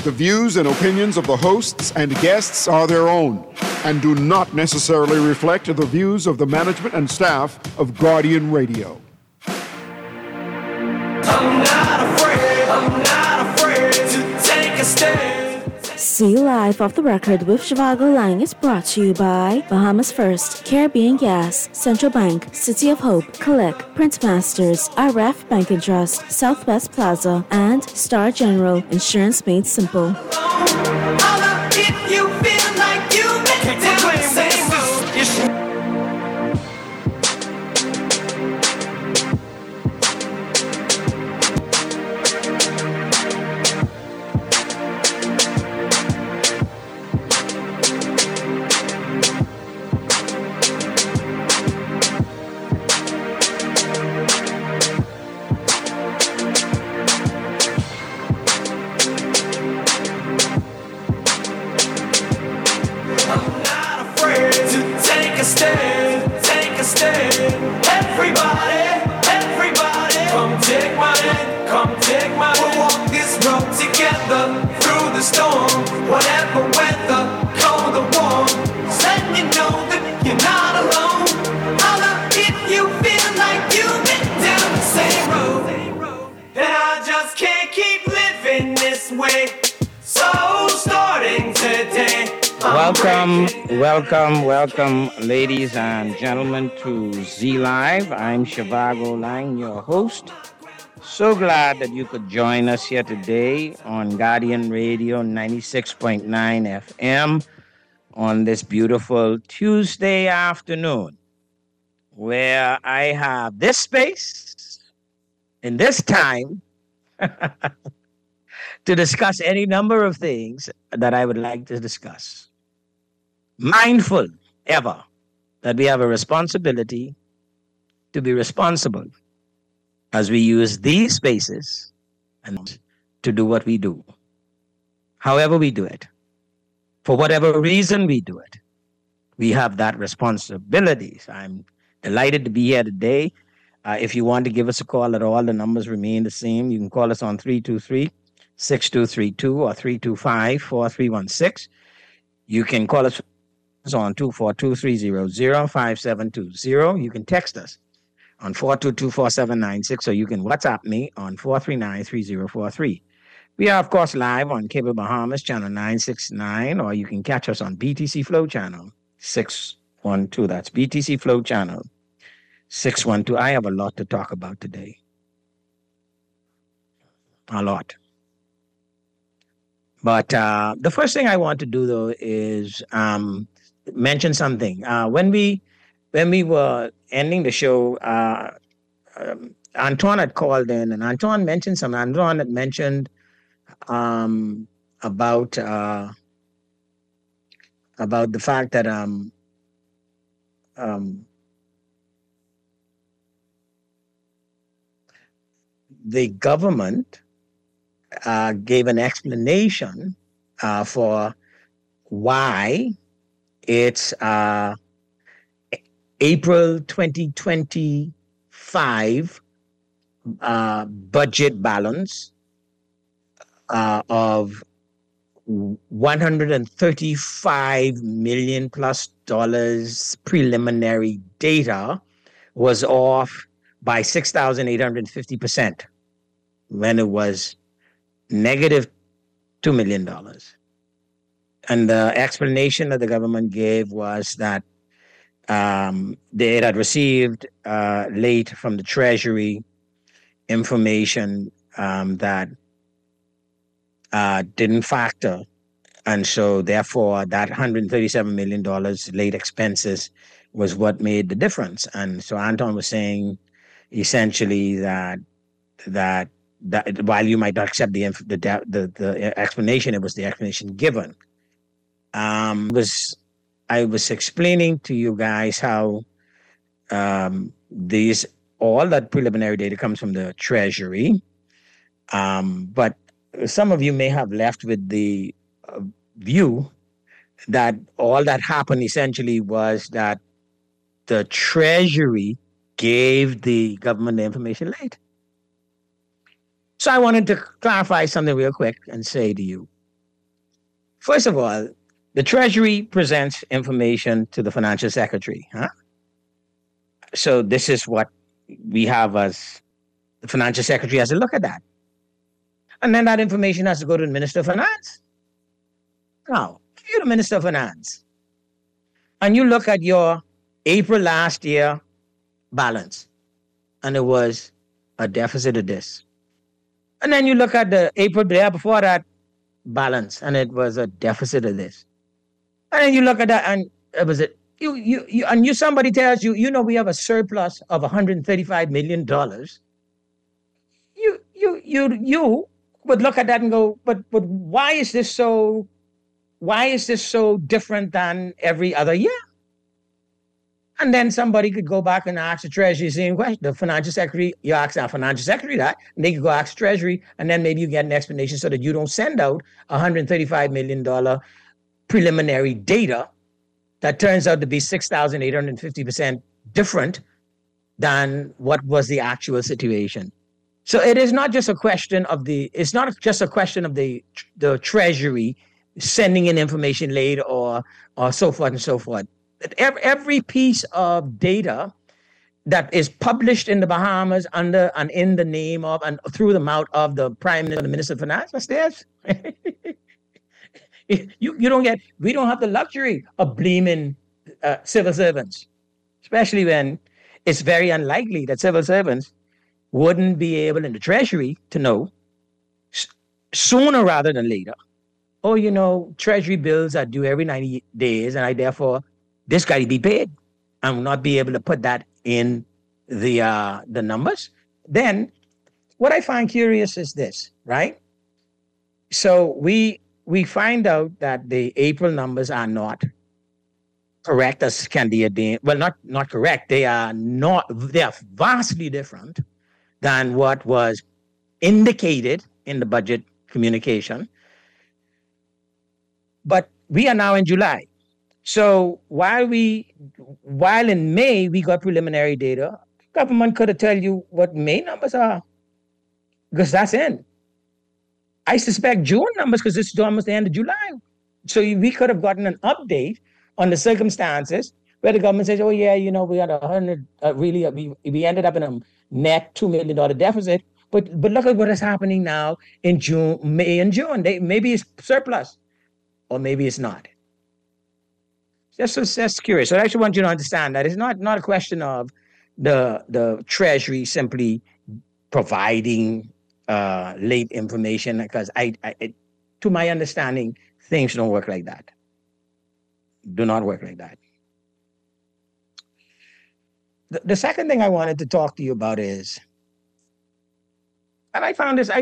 The views and opinions of the hosts and guests are their own and do not necessarily reflect the views of the management and staff of Guardian Radio. I'm not afraid to take a stand. See Live Off the Record with Zhivago Lang is brought to you by Bahamas First, Caribbean Gas, Central Bank, City of Hope, Collect, Prince Masters, RF Bank and Trust, Southwest Plaza, and Star General Insurance Made Simple. If you feel like you make it down the same road. Welcome, ladies and gentlemen, to Z Live. I'm Zhivago Lang, your host. So glad that you could join us here today on Guardian Radio 96.9 FM on this beautiful Tuesday afternoon, where I have this space and this time to discuss any number of things that I would like to discuss. Mindful ever that we have a responsibility to be responsible as we use these spaces and to do what we do. However we do it, for whatever reason we do it, we have that responsibility. So I'm delighted to be here today. If you want to give us a call at all, the numbers remain the same. You can call us on 323-6232 or 325-4316. You can call us on 242-300-5720. You can text us on 422-4796, or you can WhatsApp me on 439-3043. We are, of course, live on Cable Bahamas, channel 969, or you can catch us on BTC Flow channel 612. That's BTC Flow channel 612. I have a lot to talk about today. A lot. But the first thing I want to do, though, is mention something. When we were ending the show, Antoine had called in, and Antoine mentioned something. Antoine had mentioned about the fact that the government gave an explanation for why it's April 2025 budget balance of $135 million plus preliminary data was off by 6,850% when it was negative $2 million. And the explanation that the government gave was that they had received late from the Treasury information that didn't factor. And so, therefore, that $137 million late expenses was what made the difference. And so Anton was saying essentially that while you might not accept the explanation, it was the explanation given. I was explaining to you guys how all that preliminary data comes from the Treasury, but some of you may have left with the view that all that happened essentially was that the Treasury gave the government the information late. So I wanted to clarify something real quick and say to you, First of all, the Treasury presents information to the Financial Secretary. Huh? So this is what we have as the Financial Secretary has to look at that. And then that information has to go to the Minister of Finance. Now, if you're the Minister of Finance and you look at your April last year balance and it was a deficit of this. And then you look at the April the year before that balance and it was a deficit of this. And then you look at that and it was somebody tells you, we have a surplus of $135 million. You would look at that and go, but why is this so different than every other year? And then somebody could go back and ask the Treasury the same question. The Financial Secretary, you ask our Financial Secretary that, and they could go ask Treasury, and then maybe you get an explanation so that you don't send out $135 million preliminary data that turns out to be 6,850% different than what was the actual situation. So it is not just a question of the Treasury sending in information late or so forth and so forth. Every piece of data that is published in the Bahamas under and in the name of and through the mouth of the Prime Minister and the Minister of Finance, that's theirs. We don't have the luxury of blaming civil servants, especially when it's very unlikely that civil servants wouldn't be able in the Treasury to know sooner rather than later. Treasury bills are due every 90 days, and this got to be paid. I will not be able to put that in the numbers. Then, what I find curious is this, right? So we find out that the April numbers are not correct as can be. Well, not correct. They are vastly different than what was indicated in the budget communication. But we are now in July. So while in May we got preliminary data, government could have tell you what May numbers are, because that's in. I suspect June numbers, because this is almost the end of July. So we could have gotten an update on the circumstances where the government says, we got 100, we ended up in a net $2 million deficit. But look at what is happening now in May and June. Maybe it's surplus, or maybe it's not. That's curious. So I actually want you to understand that it's not a question of the Treasury simply providing late information, because to my understanding, things don't work like that. Do not work like that. The second thing I wanted to talk to you about is, and I found this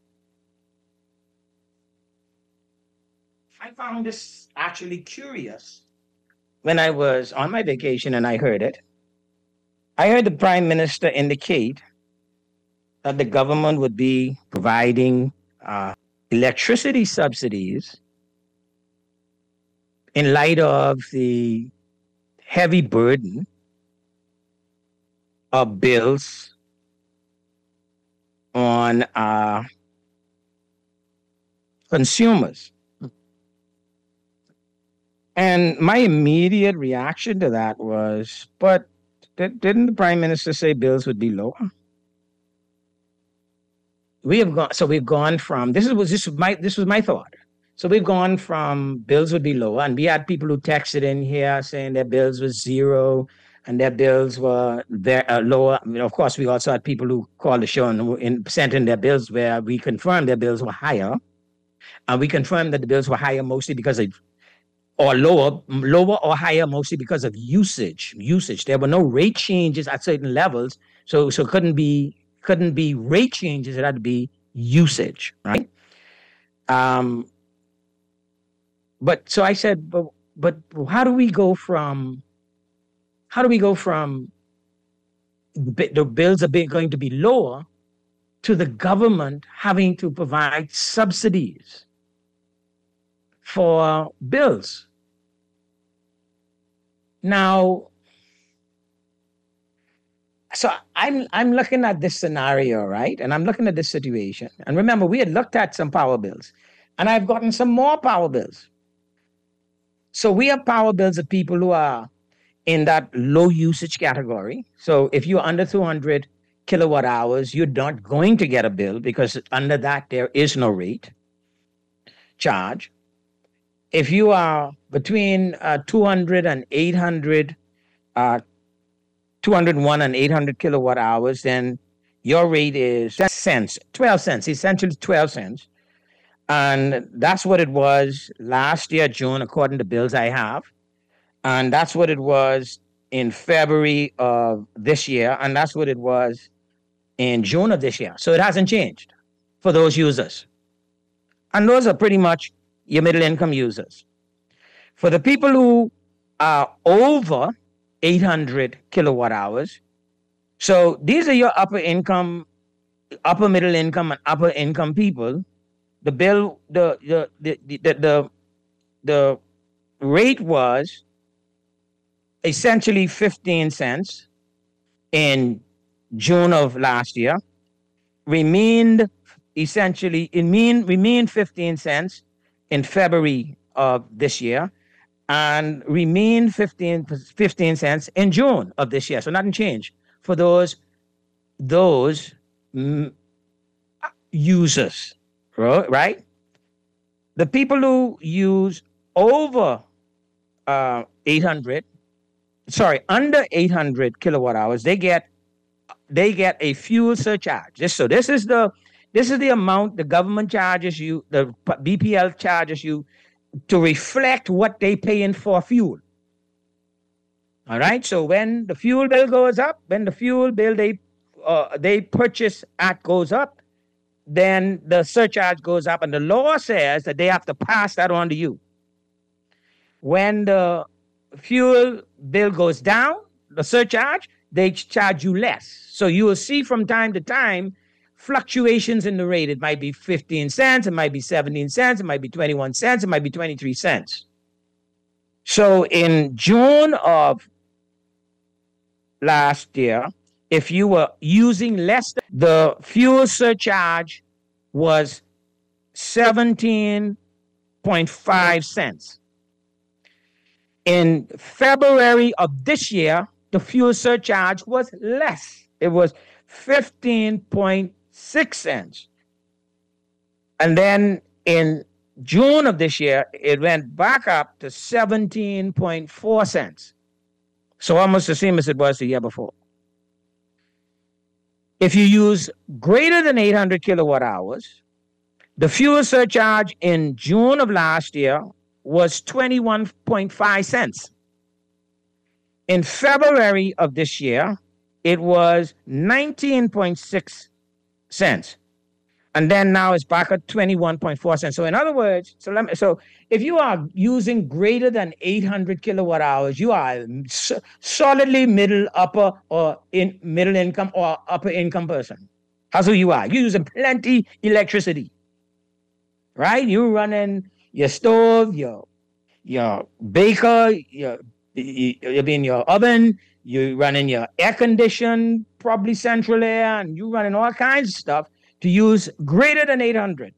actually curious when I was on my vacation and I heard it. I heard the Prime Minister indicate that the government would be providing electricity subsidies in light of the heavy burden of bills on consumers. And my immediate reaction to that was, but didn't the Prime Minister say bills would be lower? We've gone from, this was my thought. So we've gone from bills would be lower, and we had people who texted in here saying their bills was zero and their bills were lower. Of course, we also had people who called the show and sent in their bills where we confirmed their bills were higher. And we confirmed that the bills were higher mostly because of, or lower or higher mostly because of usage. There were no rate changes at certain levels, so it couldn't be rate changes. It had to be usage, right? But so I said, but how do we go from the bills are going to be lower to the government having to provide subsidies for bills? Now, so I'm looking at this scenario, right? And I'm looking at this situation. And remember, we had looked at some power bills, and I've gotten some more power bills. So we have power bills of people who are in that low usage category. So if you're under 200 kilowatt hours, you're not going to get a bill because under that there is no rate charge. If you are between 200 and 800, uh, 201 and 800 kilowatt hours, then your rate is 10 cents, 12 cents, essentially 12 cents. And that's what it was last year, June, according to bills I have. And that's what it was in February of this year. And that's what it was in June of this year. So it hasn't changed for those users. And those are pretty much your middle income users. For the people who are over 800 kilowatt hours, so these are your upper income, upper middle income, and upper income people. The bill, the rate was essentially 15 cents in June of last year, remained 15 cents in February of this year, and remained 15 cents in June of this year. So nothing changed for those users, right? The people who use under 800 kilowatt hours, they get a fuel surcharge. This is the amount the government charges you, the BPL charges you to reflect what they pay in for fuel. All right. So when the fuel bill goes up, when the fuel bill they purchase at goes up, then the surcharge goes up, and the law says that they have to pass that on to you. When the fuel bill goes down, the surcharge, they charge you less. So you will see from time to time fluctuations in the rate. It might be 15 cents, it might be 17 cents, it might be 21 cents, it might be 23 cents. So in June of last year, if you were using less, the fuel surcharge was 17.5 cents. In February of this year, the fuel surcharge was less. It was 15.6 cents. And then in June of this year, it went back up to 17.4 cents. So almost the same as it was the year before. If you use greater than 800 kilowatt hours, the fuel surcharge in June of last year was 21.5 cents. In February of this year, it was 19.6 cents. And then now it's back at 21.4 cents. So in other words, so if you are using greater than 800 kilowatt hours, you are solidly middle income or upper income person. That's who you are. You're using plenty electricity, right? You're running your stove, your baker, you're in your oven, you're running your air condition, probably central air, and you're running all kinds of stuff to use greater than 800.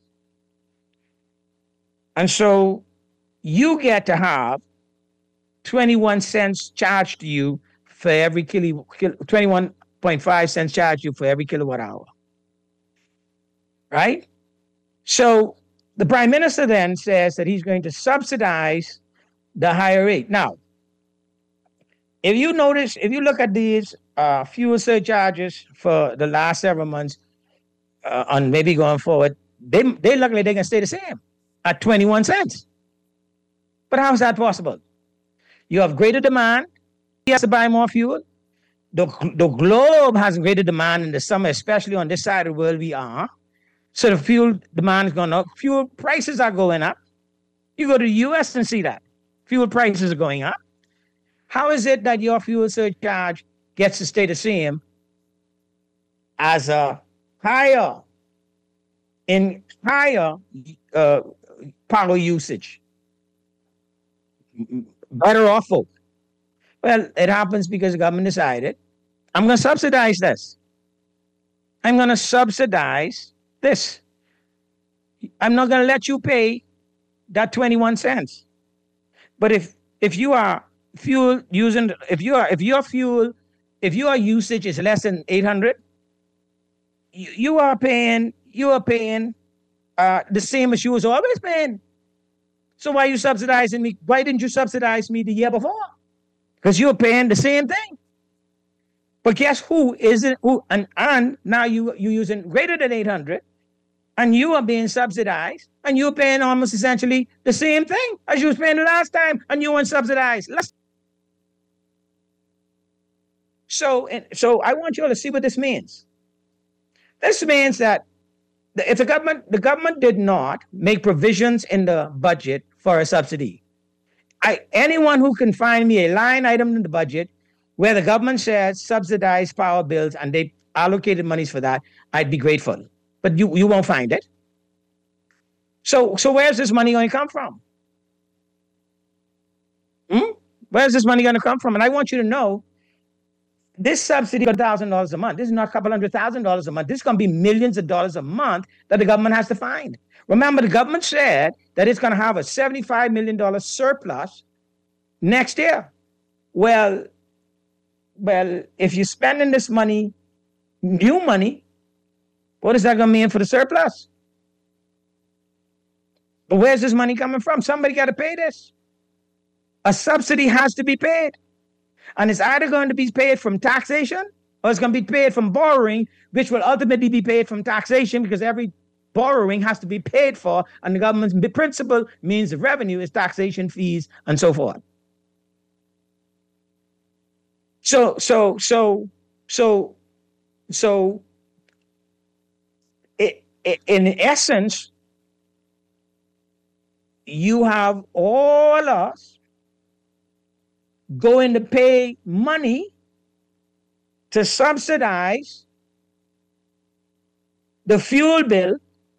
And so you get to have 21 cents charged to you for every 21.5 cents charged you for every kilowatt hour. Right? So the Prime Minister then says that he's going to subsidize the higher rate. Now, if you look at these fuel surcharges for the last several months, and maybe going forward, they look like they can stay the same at 21 cents. But how is that possible? You have greater demand. He has to buy more fuel. The globe has greater demand in the summer, especially on this side of the world we are. So the fuel demand is going up. Fuel prices are going up. You go to the U.S. and see that. Fuel prices are going up. How is it that your fuel surcharge gets to stay the same as a higher power usage? Better off folk. Well, it happens because the government decided, I'm going to subsidize this. I'm going to subsidize this. I'm not going to let you pay that 21 cents. But if you are fuel using, if your usage is less than 800, you are paying the same as you was always paying. So why are you subsidizing me? Why didn't you subsidize me the year before? Because you're paying the same thing. But guess who isn't? And now you're using greater than 800, and you are being subsidized, and you're paying almost essentially the same thing as you was paying the last time, and you weren't subsidized. So I want you all to see what this means. This means that if the government did not make provisions in the budget for a subsidy, anyone who can find me a line item in the budget where the government says subsidized power bills and they allocated monies for that, I'd be grateful. But you won't find it. So where's this money going to come from? Where's this money going to come from? And I want you to know, this subsidy of $1,000 a month, this is not a couple $100,000 a month. This is going to be millions of dollars a month that the government has to find. Remember, the government said that it's going to have a $75 million surplus next year. Well, if you're spending this money, new money, what is that going to mean for the surplus? But where's this money coming from? Somebody got to pay this. A subsidy has to be paid. And it's either going to be paid from taxation or it's going to be paid from borrowing, which will ultimately be paid from taxation because every borrowing has to be paid for. And the government's principal means of revenue is taxation, fees, and so forth. So in essence, you have all us going to pay money to subsidize the fuel bill,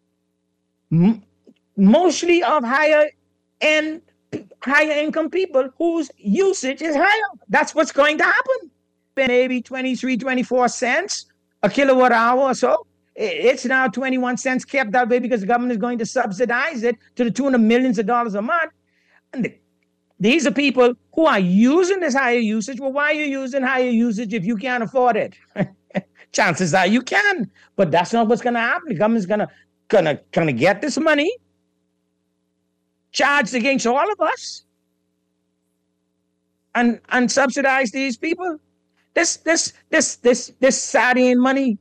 mostly of higher income people whose usage is higher. That's what's going to happen. Maybe 23, 24 cents a kilowatt hour or so. It's now 21 cents, kept that way because the government is going to subsidize it to the tune of millions of dollars a month. And these are people who are using this higher usage. Well, why are you using higher usage if you can't afford it? Chances are you can, but that's not what's going to happen. The government's gonna get this money charged against all of us and subsidize these people. This sardine money.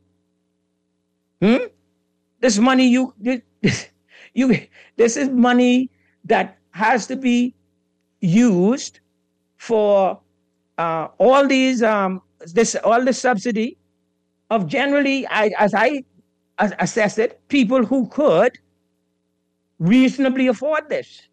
This money this is money that has to be used for all this subsidy of generally, as I assess it, people who could reasonably afford this.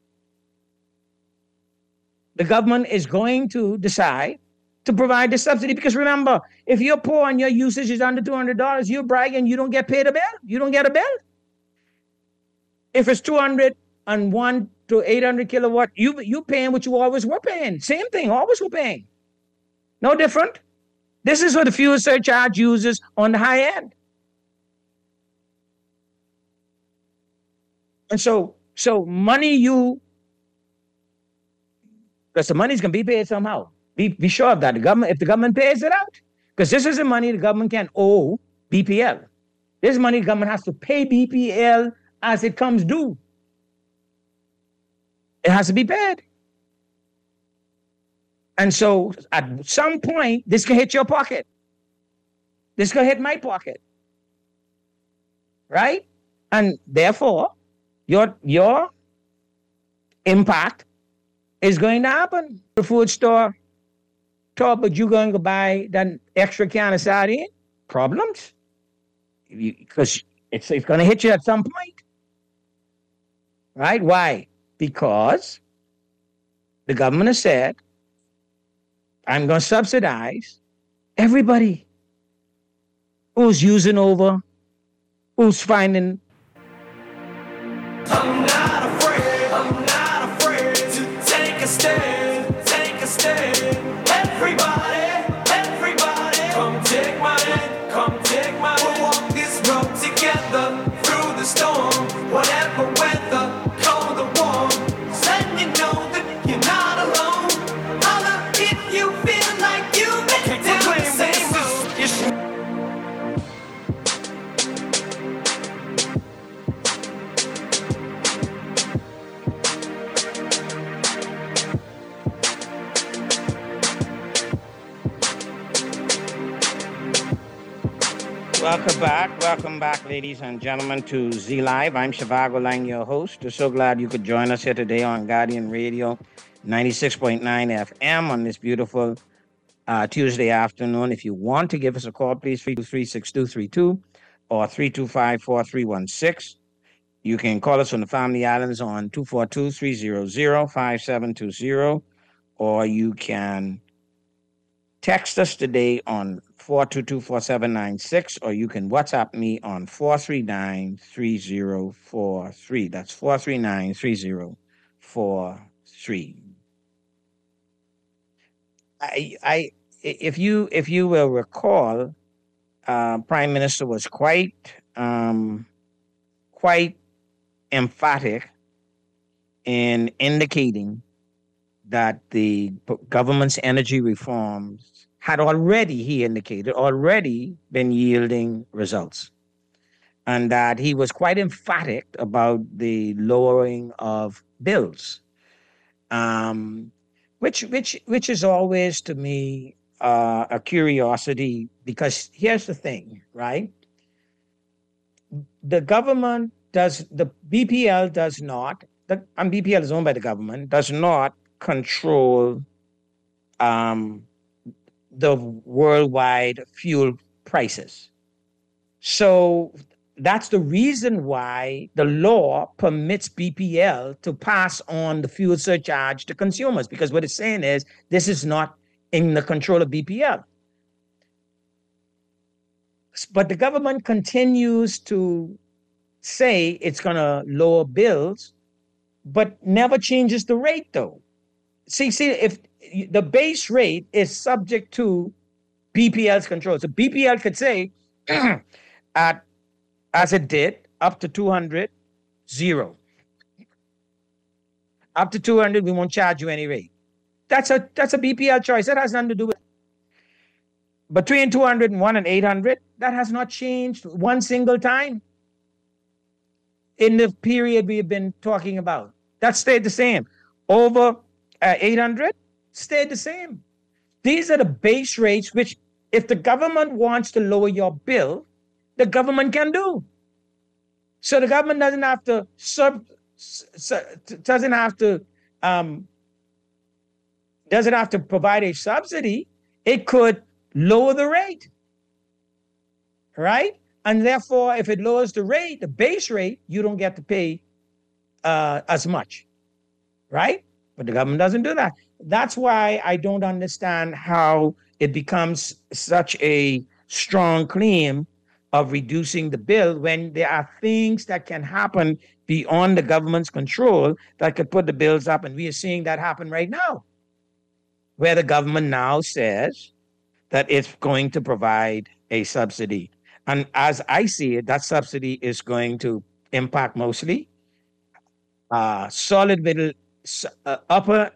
The government is going to decide to provide the subsidy because remember, if you're poor and your usage is under $200, you're bragging you don't get paid a bill. You don't get a bill. If it's 201 to 800 kilowatt, you paying what you always were paying. Same thing, always were paying. No different. This is what the fuel surcharge uses on the high end. And so money because the money's going to be paid somehow. Be sure of that. If the government pays it out, because this is the money the government can owe BPL. This money the government has to pay BPL as it comes due. It has to be paid. And so at some point, this can hit your pocket. This can hit my pocket. Right? And therefore, your impact is going to happen. The food store, but you're going to buy that extra can of sardine? Problems. Because it's going to hit you at some point. Right? Why? Because the government has said, I'm going to subsidize everybody who's using over, who's finding. I'm not afraid to take a stand, take a stand. Everybody, come take my hand, we'll walk this road together through the storm, whatever weather, cold or warm. Letting you know that you're not alone. Welcome back, ladies and gentlemen, to Z Live. I'm Shivago Lang, your host. We're so glad you could join us here today on Guardian Radio 96.9 FM on this beautiful Tuesday afternoon. If you want to give us a call, please 323-6232 or 325-4316. You can call us from the Family Islands on 242-300-5720, or you can text us today on 422-4796, or you can WhatsApp me on 439-3043. That's 439-3043. If you will recall, Prime Minister was quite emphatic in indicating that the government's energy reforms had already, he indicated, been yielding results. And that he was quite emphatic about the lowering of bills, which is always to me a curiosity, because here's the thing, right? The government BPL does not, and BPL is owned by the government, does not control the worldwide fuel prices. So that's the reason why the law permits BPL to pass on the fuel surcharge to consumers, because what it's saying is this is not in the control of BPL. But the government continues to say it's going to lower bills, but never changes the rate, though. See, if the base rate is subject to BPL's control. So BPL could say, as it did, up to 200, zero. Up to 200, we won't charge you any rate. That's a BPL choice. That has nothing to do with it. Between 201 and 800, that has not changed one single time in the period we have been talking about. That stayed the same. Over 800, stayed the same. These are the base rates, which if the government wants to lower your bill, the government can do. So the government doesn't have to provide a subsidy. It could lower the rate, right? And therefore, if it lowers the rate, the base rate, you don't get to pay as much, right? But the government doesn't do that. That's why I don't understand how it becomes such a strong claim of reducing the bill when there are things that can happen beyond the government's control that could put the bills up. And we are seeing that happen right now, where the government now says that it's going to provide a subsidy. And as I see it, that subsidy is going to impact mostly solid middle, upper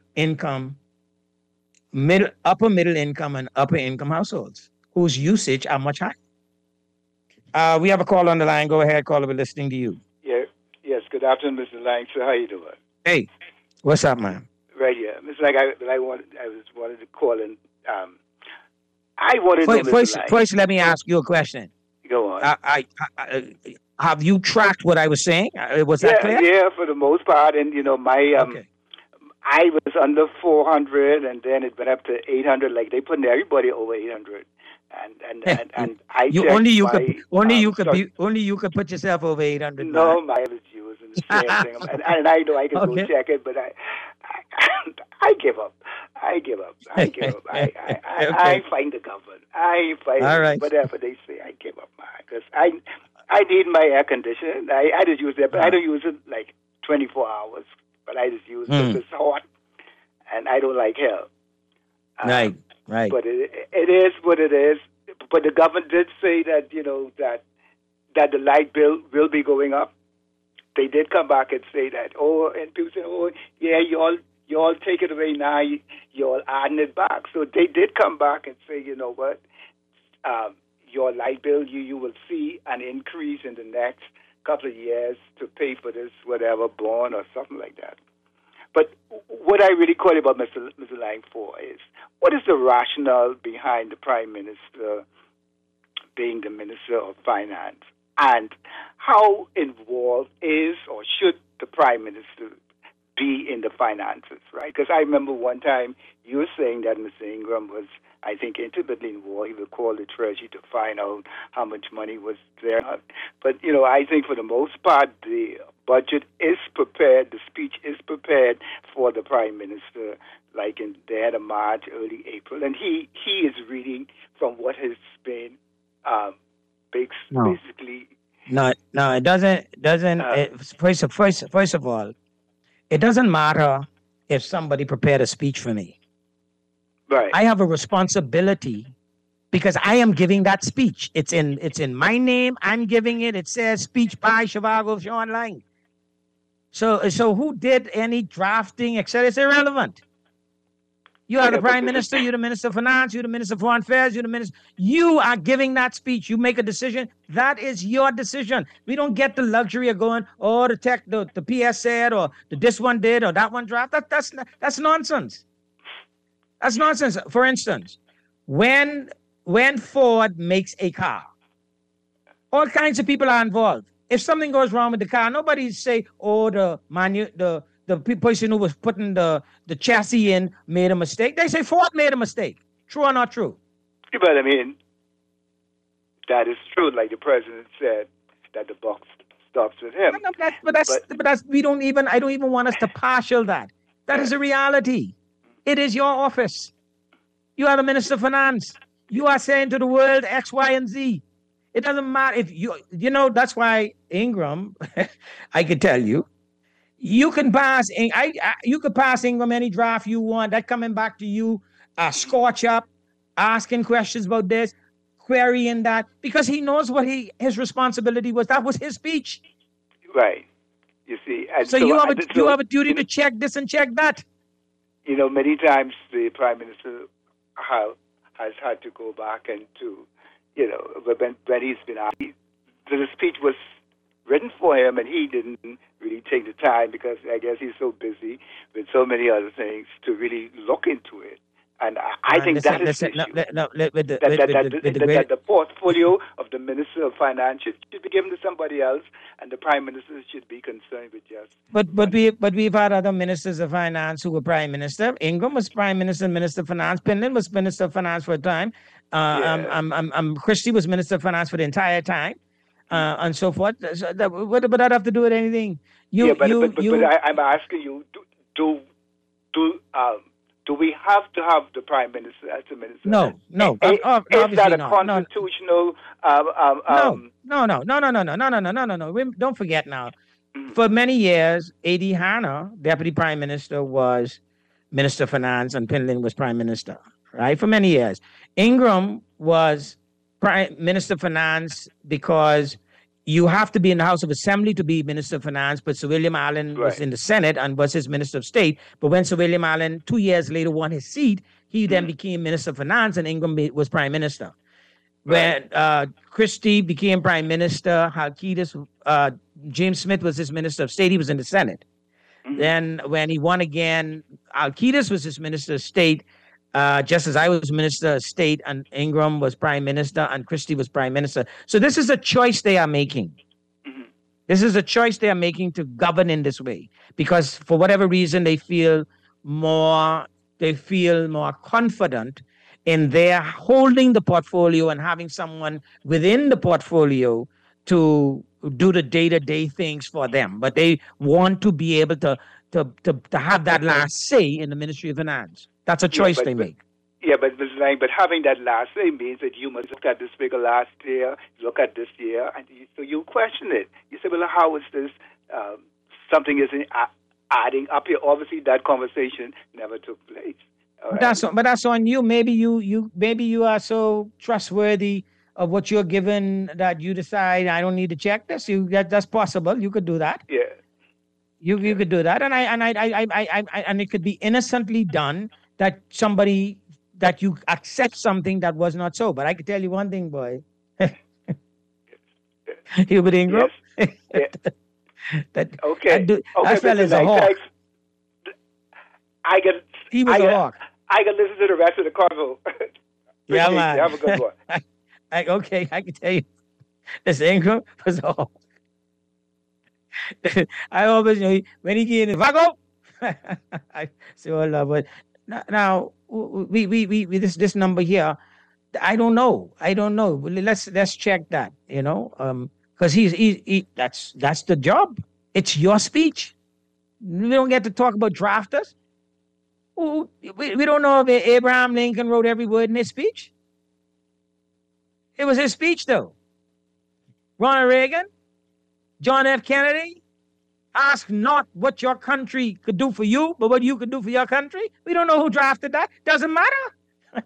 middle income and upper income households whose usage are much higher. We have a call on the line. Go ahead, caller. We're listening to you. Yeah. Yes. Good afternoon, Mr. Lang. So how you doing? Hey, what's up, man? Right here, Mr. Lang. I wanted to call in. I wanted to know, Mr. Lang. First, let me ask you a question. Go on. I have you tracked what I was saying? Was that clear? Yeah, for the most part. And my okay. I was under 400, and then it went up to 800. Like they putting everybody over 800. And I only you could put yourself over 800. No, I was using the same thing, and I know I can go check it, but I give up. I find the government. I find whatever they say. I give up, man, because I need my air conditioning. I just use it, but I don't use it like 24 hours. But I just use it because it's hot, and I don't like hell. Right. But it is what it is. But the government did say that that the light bill will be going up. They did come back and say that. And people say, yeah, you all take it away now. You all adding it back. So they did come back and say, you know what, your light bill, you will see an increase in the next couple of years to pay for this whatever bond or something like that. But what I really call about Mr. Lang for is, what is the rationale behind the Prime Minister being the Minister of Finance, and how involved is or should the Prime Minister be in the finances, right? Because I remember one time you were saying that Mr. Ingram was, I think, intimately involved. He would call the Treasury to find out how much money was there. But, I think for the most part, the budget is prepared, the speech is prepared for the Prime Minister, like in the end of March, early April. And he is reading from what has been basically... No, it doesn't. First of all, it doesn't matter if somebody prepared a speech for me. Right. I have a responsibility because I am giving that speech. It's in my name. I'm giving it. It says speech by Zhivago Sean Lang. So who did any drafting, etc.? It's irrelevant. You are the Prime Minister, you're the Minister of Finance, you're the Minister of Foreign Affairs, you're the Minister. You are giving that speech. You make a decision. That is your decision. We don't get the luxury of going, the PS said, or this one did, or that one dropped. That's nonsense. That's nonsense. For instance, when Ford makes a car, all kinds of people are involved. If something goes wrong with the car, nobody say, the person who was putting the chassis in made a mistake. They say Ford made a mistake. True or not true? But I mean, that is true. Like the president said, that the buck stops with him. I don't even want us to partial that. That is a reality. It is your office. You are the Minister of Finance. You are saying to the world X, Y, and Z. It doesn't matter if that's why Ingram, I can tell you, you can pass. You could pass Ingram any draft you want. That coming back to you, scorch up, asking questions about this, querying that, because he knows what his responsibility was. That was his speech. Right. You see. So you have a duty to check this and check that. Many times the Prime Minister has had to go back and when he's been asked, the speech was written for him, and he didn't really take the time because I guess he's so busy with so many other things to really look into it. And I think that is the portfolio of the Minister of Finance should be given to somebody else, and the Prime Minister should be concerned with just. But we've had other ministers of finance who were Prime Minister. Ingram was Prime Minister and Minister of Finance. Penland was Minister of Finance for a time. Christie was Minister of Finance for the entire time. And so forth. What would that have to do with anything? I'm asking you, do we have to have the Prime Minister as the Minister? No. Is that a constitutional? No. Don't forget now. For many years, A.D. Hanna, Deputy Prime Minister, was Minister of Finance, and Penland was Prime Minister. Right, for many years. Ingram was Prime Minister of Finance because you have to be in the House of Assembly to be Minister of Finance, but Sir William Allen was in the Senate and was his Minister of State. But when Sir William Allen 2 years later won his seat, he then became Minister of Finance, and Ingram was Prime Minister. When Christie became Prime Minister, James Smith was his Minister of State. He was in the Senate. Then when he won again, Alcides was his Minister of State, just as I was Minister of State, and Ingram was Prime Minister, and Christie was Prime Minister. So this is a choice they are making. This is a choice they are making to govern in this way, because for whatever reason they feel more confident in their holding the portfolio and having someone within the portfolio to do the day-to-day things for them. But they want to be able to have that last say in the Ministry of Finance. That's a choice they make. But having that last say means that you must look at this figure last year, look at this year, and so you question it. You say, well, how is this? Something isn't adding up here. Obviously, that conversation never took place. Right? But that's on you. Maybe you are so trustworthy of what you're given that you decide I don't need to check this. That's possible. You could do that. Yeah. You could do that, and it could be innocently done. That you accept something that was not so. But I can tell you one thing, boy. Hubert Ingram. Yes. That fella is a hawk. He was a hawk. I can listen to the rest of the convo. Yeah, man. Have a good one. Okay, I can tell you this income was all. I always, when he came in, Vago, I say, oh, Lord, but now we this number here, I don't know. I don't know. Let's check that, because that's the job. It's your speech. We don't get to talk about drafters. We don't know if Abraham Lincoln wrote every word in his speech. It was his speech, though. Ronald Reagan, John F. Kennedy, ask not what your country could do for you, but what you could do for your country. We don't know who drafted that. Doesn't matter.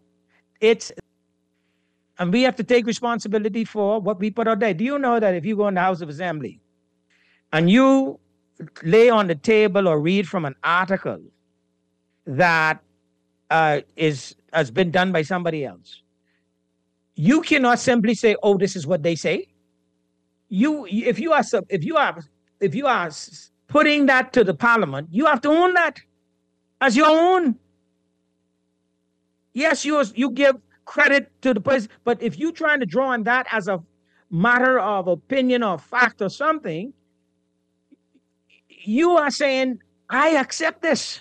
And we have to take responsibility for what we put out there. Do you know that if you go in the House of Assembly and you lay on the table or read from an article that has been done by somebody else, you cannot simply say, "Oh, this is what they say." If you are putting that to the Parliament, you have to own that as your own. Yes, you give credit to the president, but if you're trying to draw on that as a matter of opinion or fact or something, you are saying, "I accept this,"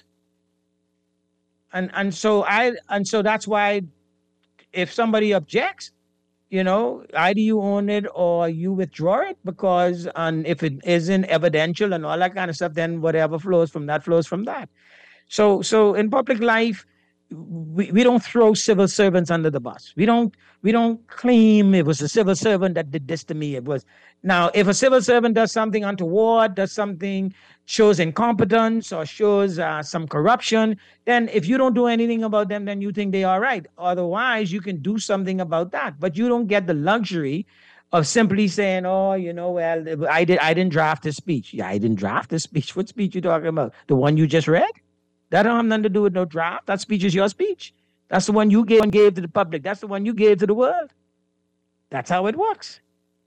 and so that's why if somebody objects, either you own it or you withdraw it, because if it isn't evidential and all that kind of stuff, then whatever flows from that. So in public life, we don't throw civil servants under the bus. We don't claim it was a civil servant that did this to me. It was. Now, if a civil servant does something untoward, does something, shows incompetence or shows some corruption, then if you don't do anything about them, then you think they are right. Otherwise, you can do something about that. But you don't get the luxury of simply saying, "Oh, well, I didn't draft this speech." Yeah, I didn't draft this speech. What speech you talking about? The one you just read? That don't have nothing to do with no draft. That speech is your speech. That's the one you gave to the public. That's the one you gave to the world. That's how it works.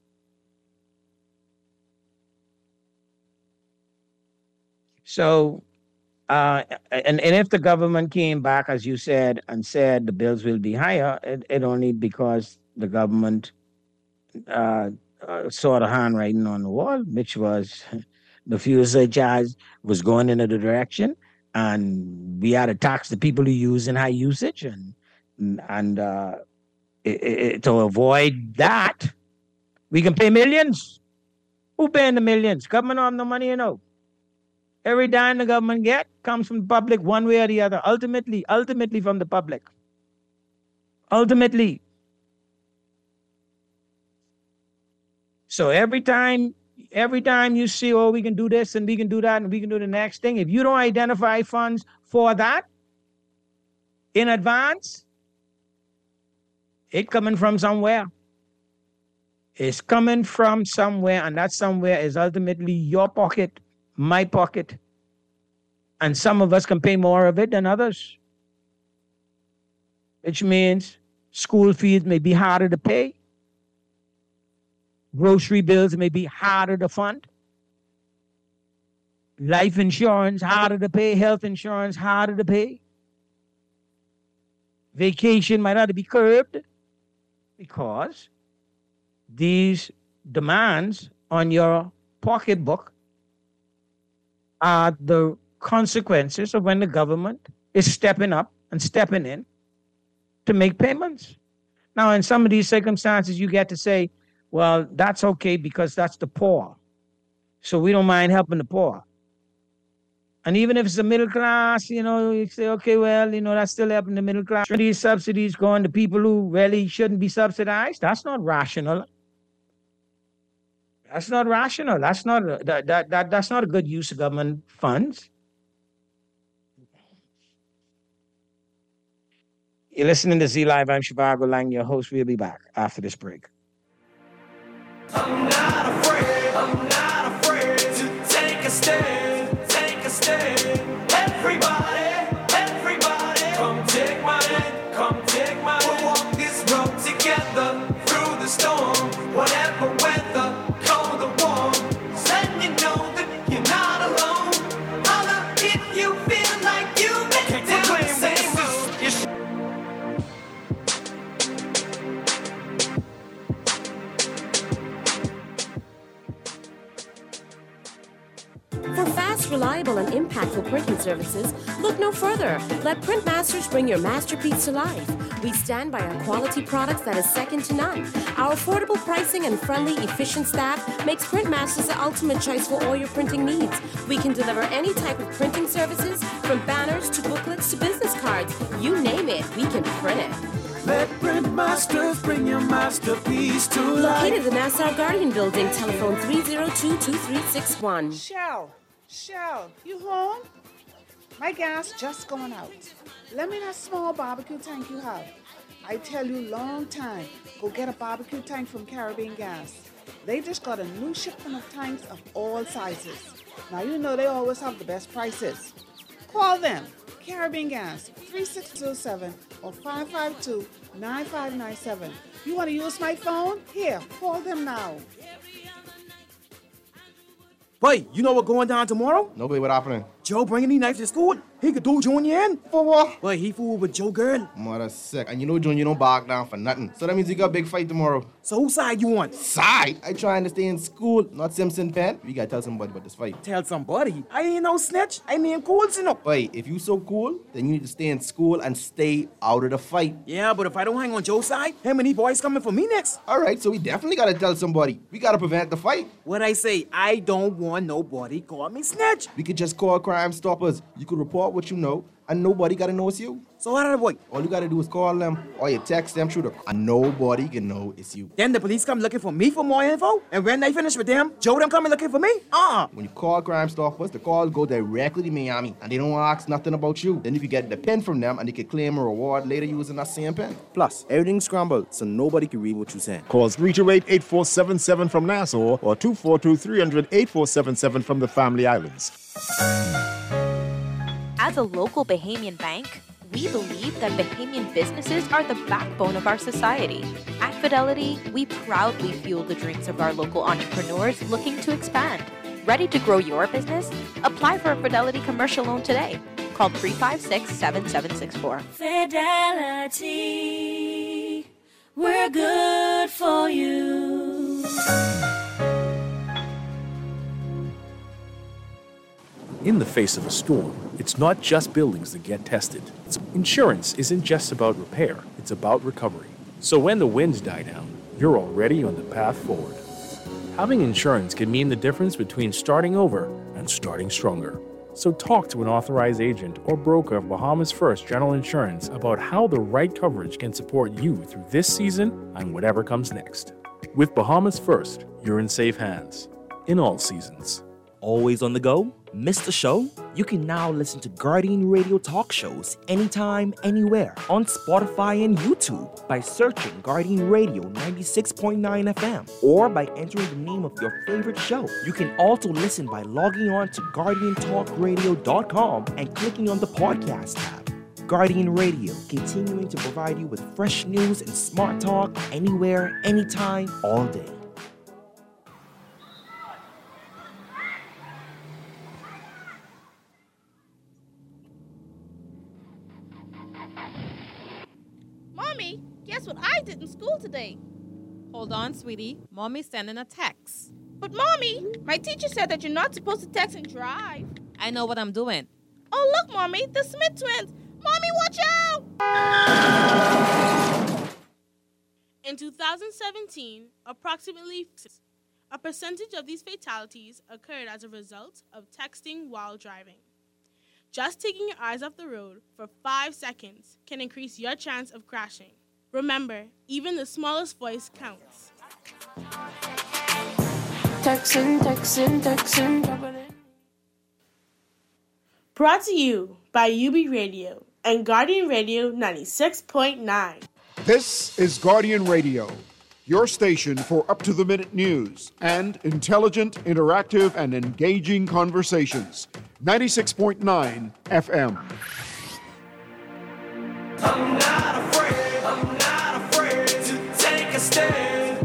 So, and if the government came back, as you said, and said the bills will be higher, it only because the government saw the handwriting on the wall, which was the fuel surcharge was going in a direction, and we had to tax the people who use in high usage, and to avoid that, we can pay millions. Who paying the millions? Government don't have no money, Every dime the government get comes from the public one way or the other. Ultimately from the public. Ultimately. So every time you see, "Oh, we can do this and we can do that and we can do the next thing," if you don't identify funds for that in advance, it's coming from somewhere. It's coming from somewhere, and that somewhere is ultimately your pocket, my pocket. And some of us can pay more of it than others. Which means school fees may be harder to pay. Grocery bills may be harder to fund. Life insurance harder to pay. Health insurance harder to pay. Vacation might have to be curbed because these demands on your pocketbook are the consequences of when the government is stepping up and stepping in to make payments. Now, in some of these circumstances, you get to say, "Well, that's okay because that's the poor. So we don't mind helping the poor." And even if it's the middle class, you say, "Okay, well, that's still helping the middle class." These subsidies going to people who really shouldn't be subsidized, that's not rational. That's not rational. That's not a good use of government funds. You're listening to Z Live. I'm Shivago Lang, your host. We'll be back after this break. I'm not afraid to take a stand, Everybody, come take my hand, We'll walk this road together through the storm, whatever weather, cold or warm. Just letting you know that you're not alone. Holla if you feel like you've been down the same road. services, look no further. Let Printmasters bring your masterpiece to life. We stand by our quality products that is second to none. Our affordable pricing and friendly, efficient staff makes Printmasters the ultimate choice for all your printing needs. We can deliver any type of printing services, from banners to booklets to business cards. You name it, we can print it. Let Printmasters bring your masterpiece to life. Located in the Nassau Guardian Building, telephone 302-2361. Shell, you home? My gas just going out. Let me that small barbecue tank you have. I tell you, long time, go get a barbecue tank from Caribbean Gas. They just got a new shipment of tanks of all sizes. Now you know they always have the best prices. Call them, Caribbean Gas, 3607 or 552-9597. You want to use my phone? Here, call them now. Boy, you know what going down tomorrow? No, boy, what happening? Joe bringing these knives to school. He could do Junior in. For what? Boy, he fooled with Joe girl. Mother sick. And you know Junior don't back down for nothing. So that means you got a big fight tomorrow. So whose side you on? Side? I trying to stay in school, not Simpson Penn. We gotta tell somebody about this fight. Tell somebody? I ain't no snitch. I mean cool, you know. Boy, if you so cool, then you need to stay in school and stay out of the fight. Yeah, but if I don't hang on Joe's side, him and these boys coming for me next. All right, so we definitely gotta tell somebody. We gotta prevent the fight. What I say, I don't want nobody call me snitch. We could just call Crime Stoppers. You could report what you know, and nobody gotta know it's you. So how did boy? All you gotta do is call them, or you text them through and nobody can know it's you. Then the police come looking for me for more info, and when they finish with them, Joe them coming looking for me? When you call Crime Stoppers, the calls go directly to Miami, and they don't ask nothing about you. Then you can get the pen from them, and they can claim a reward later using that same pen. Plus, everything's scrambled, so nobody can read what you're saying. Call 328-8477 from Nassau or 242-300-8477 from the Family Islands. As a local Bahamian bank, we believe that Bahamian businesses are the backbone of our society. At Fidelity, we proudly fuel the dreams of our local entrepreneurs looking to expand. Ready to grow your business? Apply for a Fidelity commercial loan today. Call 356-7764. Fidelity, we're good for you. In the face of a storm, it's not just buildings that get tested. Insurance isn't just about repair, it's about recovery. So when the winds die down, you're already on the path forward. Having insurance can mean the difference between starting over and starting stronger. So talk to an authorized agent or broker of Bahamas First General Insurance about how the right coverage can support you through this season and whatever comes next. With Bahamas First, you're in safe hands in all seasons. Always on the go? Missed the show? You can now listen to Guardian Radio talk shows anytime, anywhere on Spotify and YouTube by searching Guardian Radio 96.9 FM or by entering the name of your favorite show. You can also listen by logging on to GuardianTalkRadio.com and clicking on the podcast tab. Guardian Radio, continuing to provide you with fresh news and smart talk anywhere, anytime, all day. Mommy, guess what I did in school today? Hold on, sweetie. Mommy's sending a text. But Mommy, my teacher said that you're not supposed to text and drive. I know what I'm doing. Oh, look, Mommy, the Smith twins. Mommy, watch out! In 2017, approximately a percentage of these fatalities occurred as a result of texting while driving. Just taking your eyes off the road for 5 seconds can increase your chance of crashing. Remember, even the smallest voice counts. Texting. Brought to you by UB Radio and Guardian Radio 96.9. This is Guardian Radio, your station for up-to-the-minute news and intelligent, interactive, and engaging conversations. 96.9 FM. I'm not afraid to take a stand,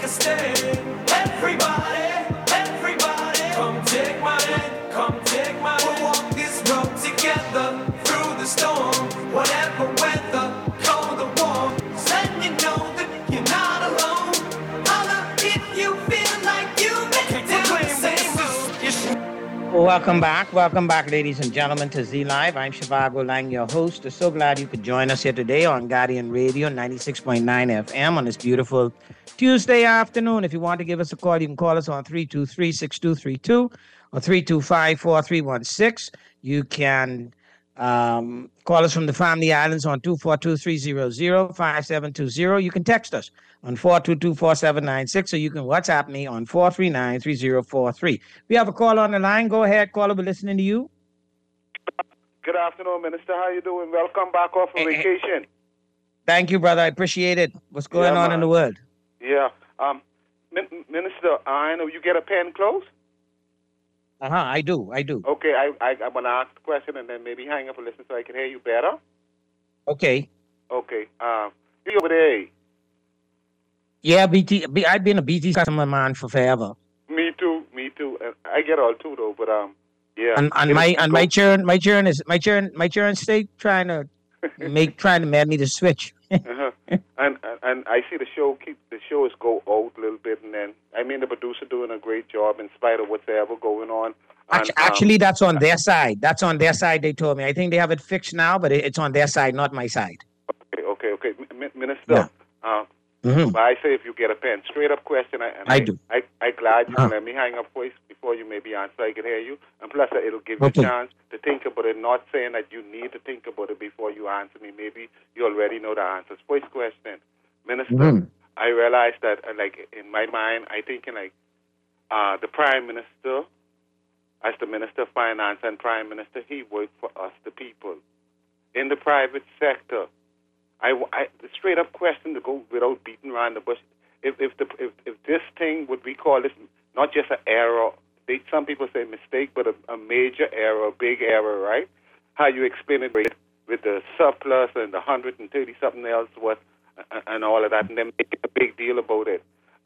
Everybody, come take my hand, We'll walk this road together through the storm, whatever weather, cold or warm. Letting you know that you're not alone. Holla if you feel like you make it down the same road. Oh, Welcome back, ladies and gentlemen, to Z Live. I'm Shivago Lang, your host. I'm so glad you could join us here today on Guardian Radio 96.9 FM on this beautiful Tuesday afternoon. If you want to give us a call, you can call us on 323-6232 or 325-4316. You can call us from the Family Islands on 242-300-5720. You can text us on 422-4796, or you can WhatsApp me on 439-3043. We have a call on the line. Go ahead, caller. We're listening to you. Good afternoon, Minister. How you doing? Welcome back off of vacation. Thank you, brother. I appreciate it. What's going on in the world? Yeah. Minister, I know you get a pen close? I do. Okay, I'm going to ask the question and then maybe hang up and listen so I can hear you better. Okay. Okay. You over there? Yeah, I've been a BT customer man for forever. Me too. I get all too though, but yeah. And my churn stay trying to mad me to switch. And I see the show is go out a little bit, and then the producer doing a great job in spite of what's ever going on. And, actually, that's on their side. That's on their side. They told me. I think they have it fixed now, but it's on their side, not my side. Okay. Minister. Yeah. I say if you get a pen, straight up question. I do. I glad you can let me hang up voice before you maybe answer. I can hear you, and plus it'll give you a chance to think about it. Not saying that you need to think about it before you answer me. Maybe you already know the answers. First question, Minister. I realize that in my mind, I thinking the Prime Minister, as the Minister of Finance and Prime Minister, he worked for us, the people, in the private sector. The straight up question to go without beating around the bush. If this thing, what we call this, not just an error, some people say mistake, but a major error, a big error, right? How you explain it with the surplus and the 130 something else worth and all of that, and then make a big deal about it.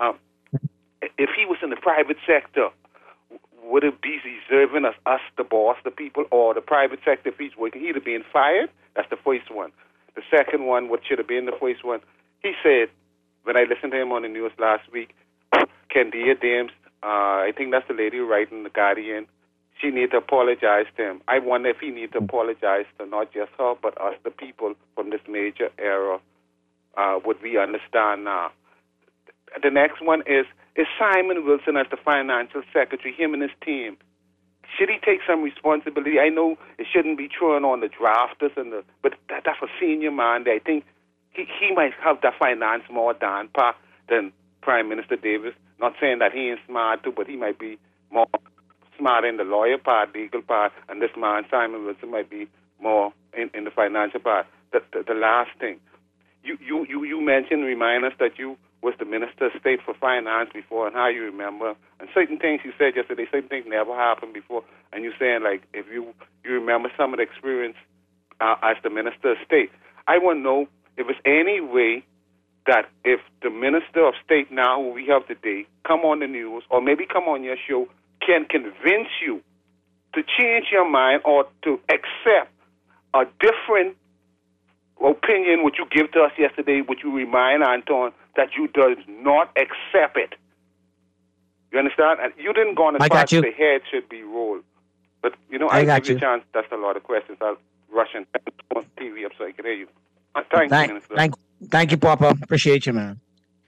If he was in the private sector, would it be deserving of us, the boss, the people, or the private sector if he's working? He'd have been fired. That's the first one. The second one, what should have been the first one, he said, when I listened to him on the news last week, Candia Dames, I think that's the lady writing The Guardian, she needs to apologize to him. I wonder if he needs to apologize to not just her, but us, the people, from this major error. Would we understand now? The next one is Simon Wilson as the financial secretary, him and his team, should he take some responsibility? I know it shouldn't be thrown on the drafters but that's a senior man there. I think he might have the finance more down pat than Prime Minister Davis. Not saying that he ain't smart too, but he might be more smart in the lawyer part, legal part, and this man Simon Wilson might be more in the financial part. The last thing, you mentioned, remind us that you was the Minister of State for Finance before, and how you remember, and certain things you said yesterday, certain things never happened before, and you're saying, if you remember some of the experience as the Minister of State. I want to know if there's any way that if the Minister of State now, who we have today, come on the news, or maybe come on your show, can convince you to change your mind or to accept a different opinion which you give to us yesterday, which you remind Anton that you does not accept it. You understand? And you didn't go on as far as the head should be rolled. But, I give you a chance. That's a lot of questions. I'll rush and turn the TV up so I can hear you. Thank you, Minister. Thank you, Papa. Appreciate you, man.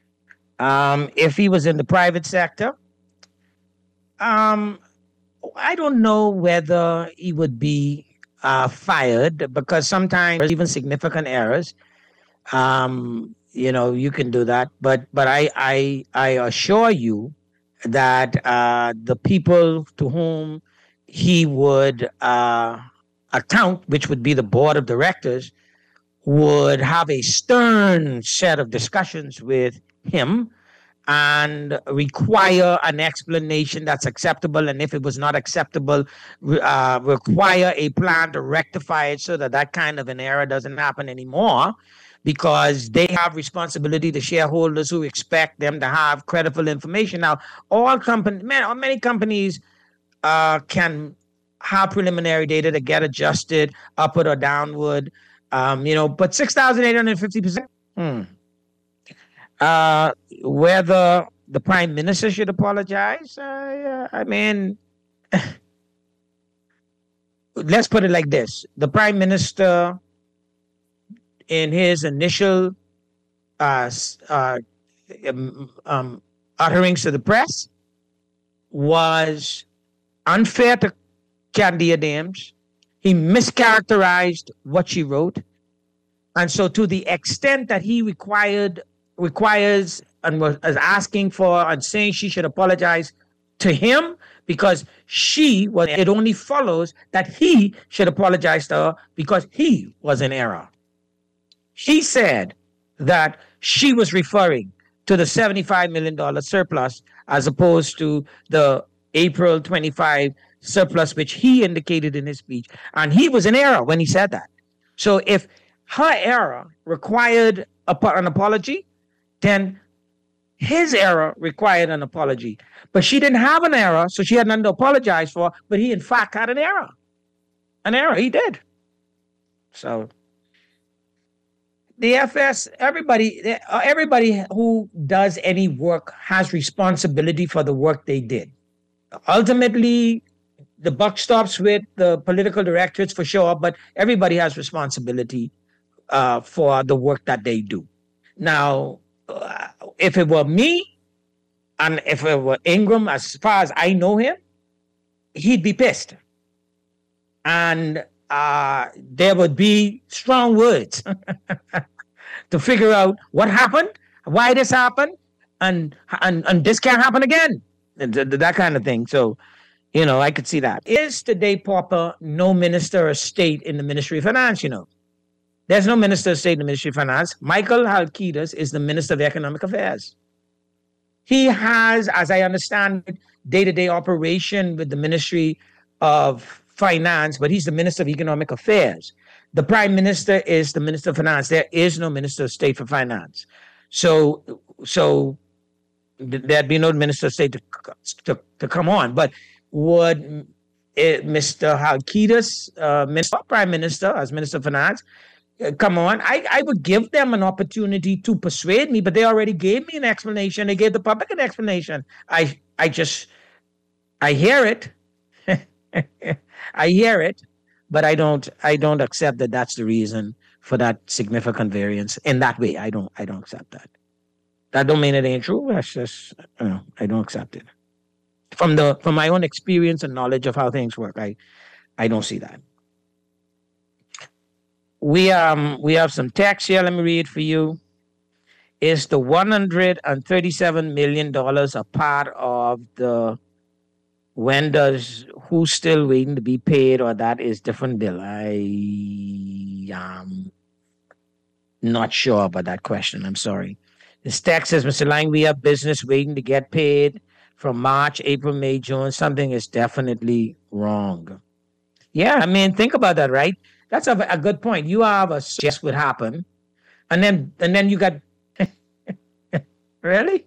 If he was in the private sector, I don't know whether he would be fired, because sometimes even significant errors, you can do that. But I assure you that the people to whom he would account, which would be the board of directors, would have a stern set of discussions with him and require an explanation that's acceptable. And if it was not acceptable, require a plan to rectify it so that kind of an error doesn't happen anymore, because they have responsibility to shareholders who expect them to have credible information. Now, many companies can have preliminary data that get adjusted upward or downward, but 6,850%. Whether the Prime Minister should apologize, let's put it like this. The Prime Minister, in his initial utterings to the press, was unfair to Candia Dames. He mischaracterized what she wrote. And so to the extent that he requires and was asking for and saying she should apologize to him because it only follows that he should apologize to her because he was in error. He said that she was referring to the $75 million surplus as opposed to the April 25 surplus, which he indicated in his speech. And he was in error when he said that. So if her error required an apology, then his error required an apology. But she didn't have an error, so she had nothing to apologize for, but he in fact had an error. An error, he did. So the FS, everybody who does any work has responsibility for the work they did. Ultimately, the buck stops with the political directorates for sure, but everybody has responsibility for the work that they do. Now, if it were me, and if it were Ingram, as far as I know him, he'd be pissed. And there would be strong words to figure out what happened, why this happened, and this can't happen again. That kind of thing. So, I could see that. Is today Pauper no minister of state in the Ministry of Finance, There's no Minister of State in the Ministry of Finance. Michael Halkidas is the Minister of Economic Affairs. He has, as I understand, day-to-day operation with the Ministry of Finance, but he's the Minister of Economic Affairs. The Prime Minister is the Minister of Finance. There is no Minister of State for Finance. So there'd be no Minister of State to come on. But would Mr. Halkidas, Prime Minister, as Minister of Finance, come on, I would give them an opportunity to persuade me, but they already gave me an explanation. They gave the public an explanation. I hear it. I hear it, but I don't accept that that's the reason for that significant variance in that way. I don't accept that. That don't mean it ain't true. That's just, I don't accept it. From my own experience and knowledge of how things work, I don't see that. We have some text here. Let me read for you. Is the $137 million a part of the when does who's still waiting to be paid, or that is different bill? I am not sure about that question. I'm sorry. This text says, Mr. Lang, we have business waiting to get paid from March, April, May, June. Something is definitely wrong. Yeah, I mean, think about that, right? That's a good point. You have a guess what happened, and then you got really.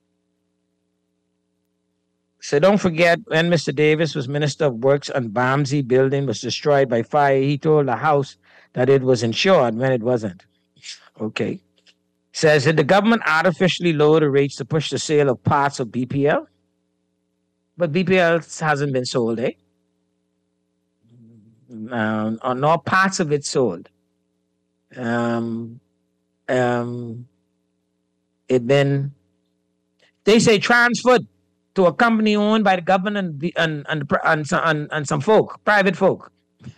So don't forget, when Mr. Davis was Minister of Works and Barmsey building was destroyed by fire, he told the House that it was insured when it wasn't. Okay. Says, did the government artificially lower the rates to push the sale of parts of BPL? But BPL hasn't been sold, eh? Or nor parts of it sold. They say transferred to a company owned by the government and some folk, private folk.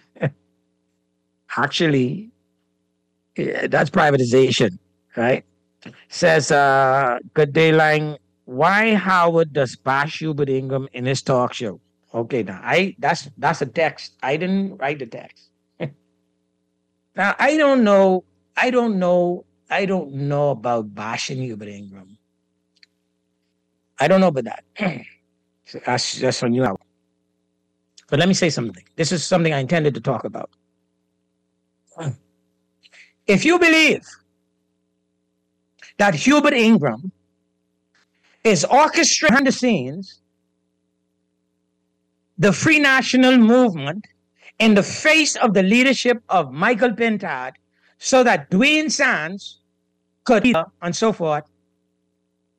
Actually, that's privatization, right? Says, good day, Lang. Why Howard does bash Hubert Ingram in his talk show? Okay, now that's a text. I didn't write the text. Now I don't know about bashing Hubert Ingram. I don't know about that. So that's just on you out. But let me say something. This is something I intended to talk about. If you believe that Hubert Ingram is orchestrating behind the scenes the Free National Movement in the face of the leadership of Michael Pintard so that Dwayne Sands could and so forth,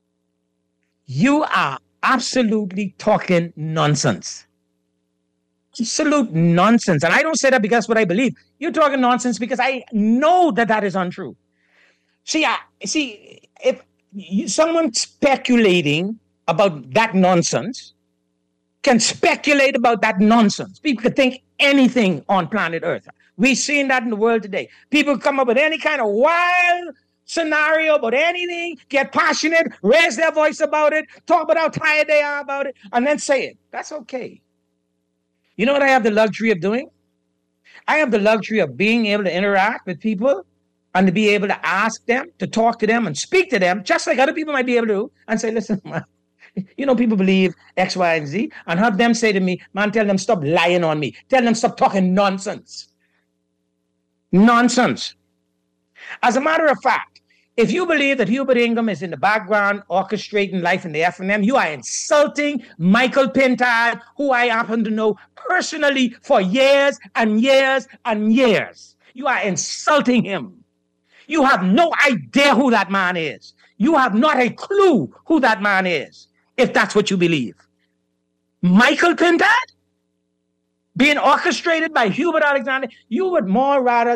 you are absolutely talking nonsense. Absolute nonsense. And I don't say that because that's what I believe. You're talking nonsense because I know that that is untrue. See, if someone speculating about that nonsense can speculate about that nonsense. People can think anything on planet Earth. We've seen that in the world today. People come up with any kind of wild scenario about anything, get passionate, raise their voice about it, talk about how tired they are about it, and then say it. That's okay. You know what I have the luxury of doing? I have the luxury of being able to interact with people and to be able to ask them, to talk to them and speak to them, just like other people might be able to, and say, listen, man, you know, people believe X, Y, and Z, and have them say to me, man, tell them stop lying on me. Tell them stop talking nonsense. Nonsense. As a matter of fact, if you believe that Hubert Ingham is in the background orchestrating life in the FNM, you are insulting Michael Pintard, who I happen to know personally for years and years and years. You are insulting him. You have no idea who that man is. You have not a clue who that man is, if that's what you believe. Michael Pintard being orchestrated by Hubert Alexander, you would more rather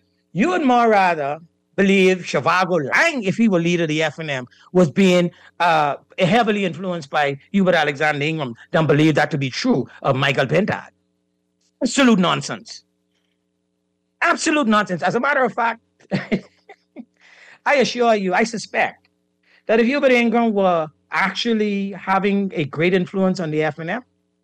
believe Zhivago Lang, if he were leader of the FNM, was being heavily influenced by Hubert Alexander Ingham than believe that to be true of Michael Pintard. Absolute nonsense. Absolute nonsense. As a matter of fact, I assure you, I suspect that if Hubert Ingham were actually having a great influence on the FNM,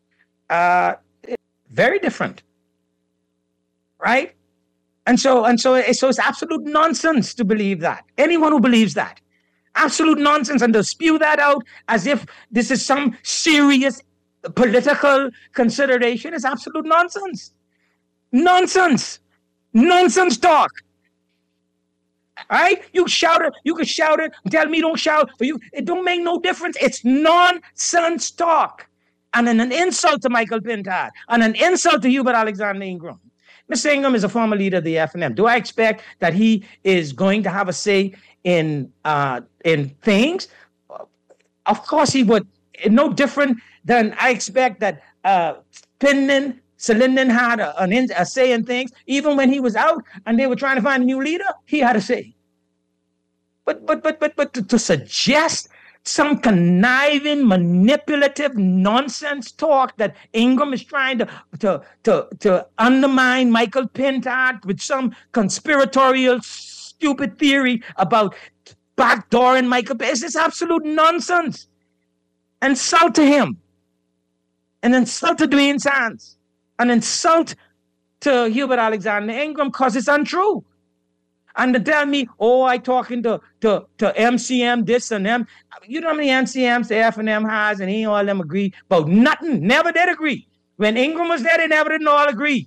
very different, right? And so it's absolute nonsense to believe that. Anyone who believes that, absolute nonsense, and to spew that out as if this is some serious political consideration is absolute nonsense. Nonsense. Nonsense talk. All right? You can shout it, tell me don't shout. For you, it don't make no difference. It's nonsense talk. And an insult to Michael Pintard, and an insult to Hubert Alexander Ingham. Mr. Ingham is a former leader of the FNM. Do I expect that he is going to have a say in things? Of course he would. No different than I expect that Salinden had a say in things. Even when he was out and they were trying to find a new leader, he had a say. But to suggest some conniving, manipulative nonsense talk that Ingham is trying to undermine Michael Pintard with some conspiratorial, stupid theory about backdooring Michael Pintard. This is absolute nonsense. Insult to him. An insult to Dwayne Sands. An insult to Hubert Alexander Ingham because it's untrue. And to tell me, I talking to MCM, this and them. You know how many MCMs the FNM has, and ain't all of them agree about nothing. Never did agree. When Ingham was there, they never did all agree.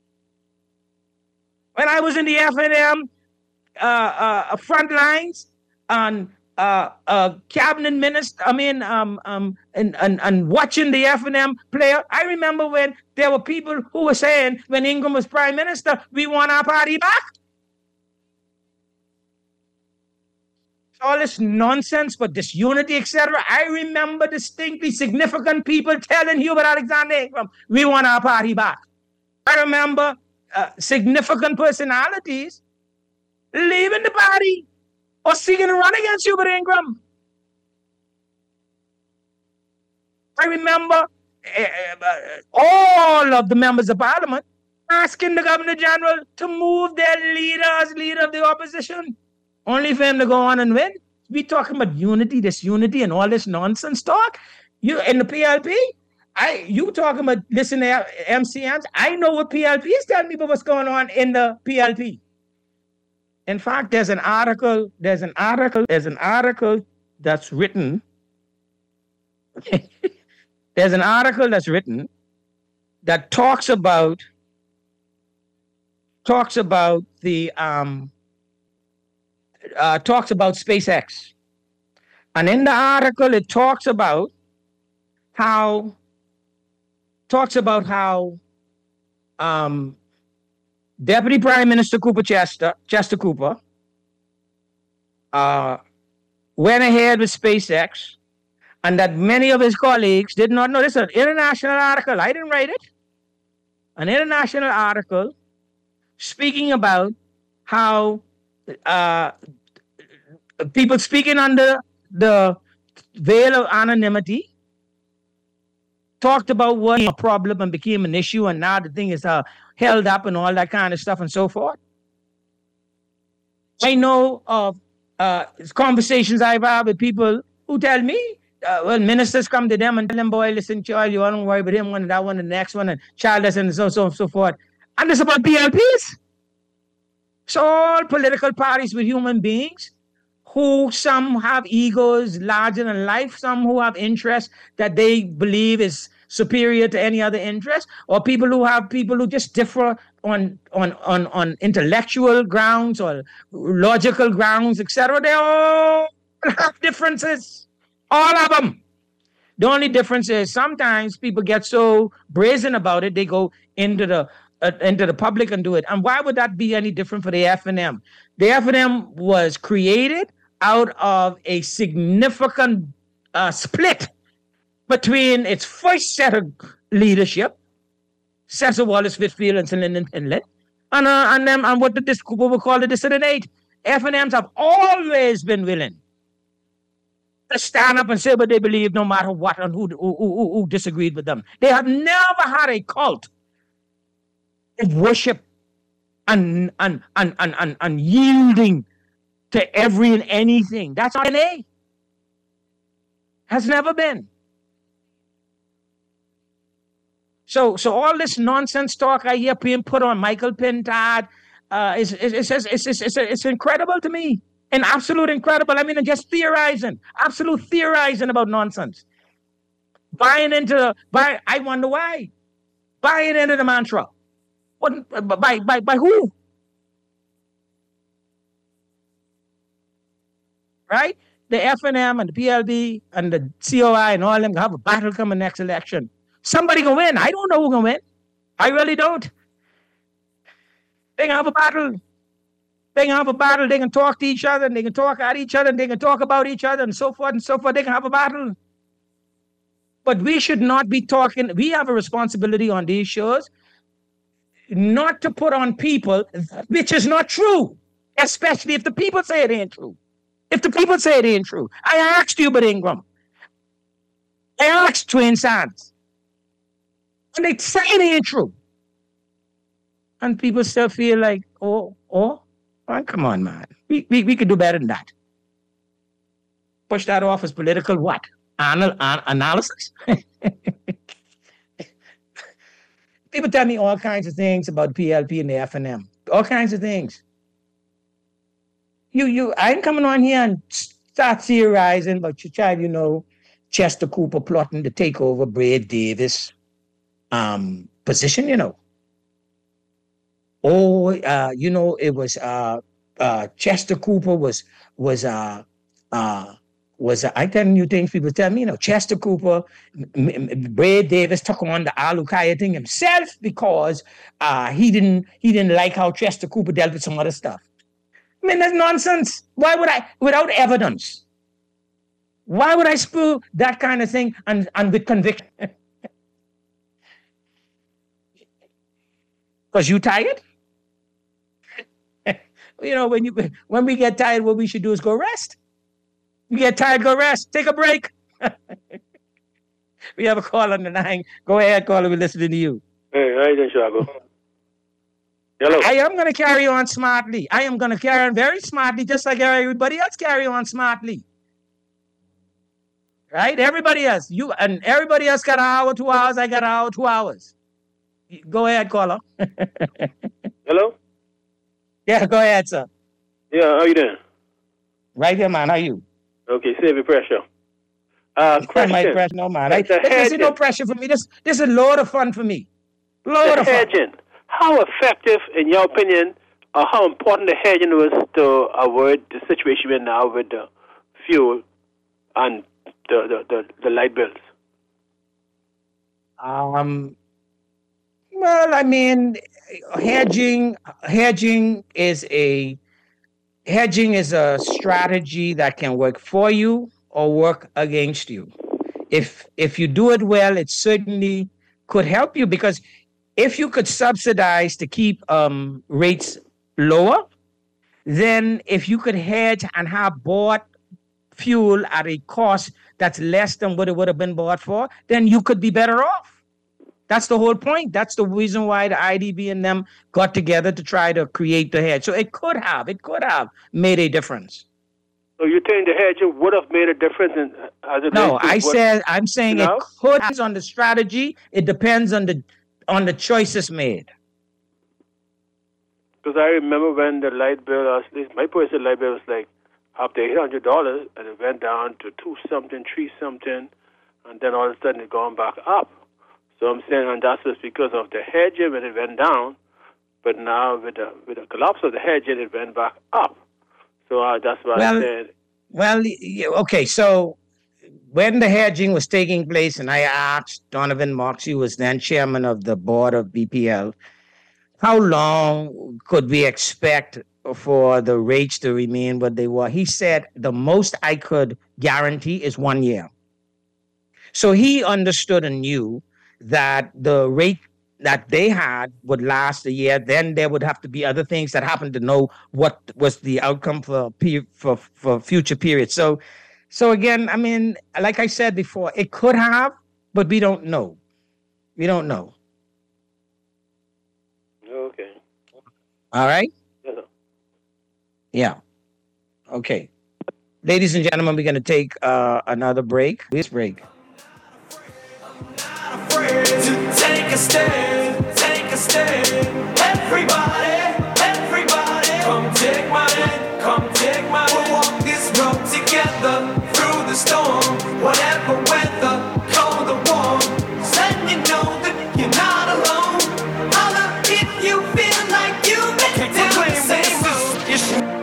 When I was in the FNM front lines and cabinet minister, and watching the FNM player, I remember when there were people who were saying, when Ingham was prime minister, we want our party back. All this nonsense for disunity, etc. I remember distinctly significant people telling Hubert Alexander Ingham, we want our party back. I remember significant personalities leaving the party or seeking to run against Hubert Ingham. I remember all of the members of parliament asking the Governor General to move their leader as leader of the opposition. Only for him to go on and win. We talking about unity, disunity, and all this nonsense talk. You in the PLP, you talking about listen to MCMs. I know what PLP is telling me about what's going on in the PLP. In fact, there's an article that's written. There's an article that's written that talks about the talks about SpaceX. And in the article, it talks about how Deputy Prime Minister Chester Cooper, went ahead with SpaceX, and that many of his colleagues did not know. This is an international article. I didn't write it. an international article speaking about how people speaking under the veil of anonymity talked about what a problem and became an issue, and now the thing is held up and all that kind of stuff and so forth. I know of conversations I've had with people who tell me, when ministers come to them and tell them, boy, listen, child, you don't worry about him, one and that one and the next one, and child, and so forth. And it's about PLPs. So all political parties with human beings who some have egos larger than life, some who have interests that they believe is superior to any other interest, or people who just differ on intellectual grounds or logical grounds, etc. They all have differences. All of them. The only difference is sometimes people get so brazen about it, they go into the public and do it. And why would that be any different for the FNM? The FNM was created out of a significant split between its first set of leadership, Cecil Wallace Whitfield and Sir Lyndon Tindley, and what we call the Dissident Eight. FNMs have always been willing to stand up and say what they believe, no matter what, and who disagreed with them. They have never had a cult of worship and yielding to every and anything. That's not an A. Has never been. So all this nonsense talk I hear being put on Michael Pintard, it's incredible to me. And absolute incredible. I mean, just theorizing, absolute theorizing about nonsense. I wonder why. Buying into the mantra. What, by who? Right? The FNM and the PLB and the COI and all them have a battle coming next election. Somebody can win. I don't know who's going to win. I really don't. They can have a battle. They can have a battle. They can talk to each other, and they can talk at each other, and they can talk about each other, and so forth and so forth. They can have a battle. But we should not be talking. We have a responsibility on these shows not to put on people which is not true, especially if the people say it ain't true. If the people say it ain't true. I asked Hubert Ingram. I asked Twain Sands. And they say it ain't true. And people still feel like, oh, come on, man. We could do better than that. Push that off as political what? Analysis? People tell me all kinds of things about PLP and the FNM. All kinds of things. I ain't coming on here and start theorizing about your child, Chester Cooper plotting to take over Brad Davis position, it was Chester Cooper was I telling you things people tell me, Chester Cooper, Brad Davis took on the Al-Uqaida thing himself because he didn't like how Chester Cooper dealt with some other stuff. I mean, that's nonsense. Why would I, without evidence? Why would I spew that kind of thing and with conviction? Because you tired? When we get tired, what we should do is go rest. You get tired, go rest. Take a break. We have a call on the line. Go ahead, caller. We're listening to you. Hey, how you doing, Chicago? Hello. I am going to carry on smartly. I am going to carry on very smartly, just like everybody else carry on smartly. Right? Everybody else. Everybody else got an hour, 2 hours. I got an hour, 2 hours. Go ahead, caller. Hello? Yeah, go ahead, sir. Yeah, how you doing? Right here, man. How you? Okay, save your pressure. Question. My pressure, no, man. There's no pressure for me. This is a load of fun for me. Load of fun. How effective, in your opinion, or how important the hedging was to avoid the situation we're now with the fuel and the light bills? Well, I mean, hedging is a strategy that can work for you or work against you. If you do it well, it certainly could help you because if you could subsidize to keep rates lower, then if you could hedge and have bought fuel at a cost that's less than what it would have been bought for, then you could be better off. That's the whole point. That's the reason why the IDB and them got together to try to create the hedge. So it could have made a difference. So you think the hedge would have made a difference No, I'm saying it could have on the strategy. It depends on the choices made. Because I remember when the light bill, at least my personal light bill was like up to $800, and it went down to 2-something, 3-something, and then all of a sudden it gone back up. So I'm saying, and that's just because of the hedging when it went down, but now with the collapse of the hedging, it went back up. So that's what I said. Well, okay, so when the hedging was taking place, and I asked Donovan Marks, who was then chairman of the board of BPL, how long could we expect for the rates to remain what they were? He said the most I could guarantee is 1 year. So he understood and knew that the rate that they had would last a year. Then there would have to be other things that happened to know what was the outcome for future periods. So again, I mean, like I said before, it could have, but we don't know. We don't know. Okay. All right? Yes, sir. Yeah. Okay. Ladies and gentlemen, we're going to take another break. This break. Afraid to take a stand, take a stand. Everybody, come take my hand, come take my hand. We'll walk this road together through the storm, whatever weather, cold or warm. Let you know that you're not alone. Holla if you feel like you make it down the same road.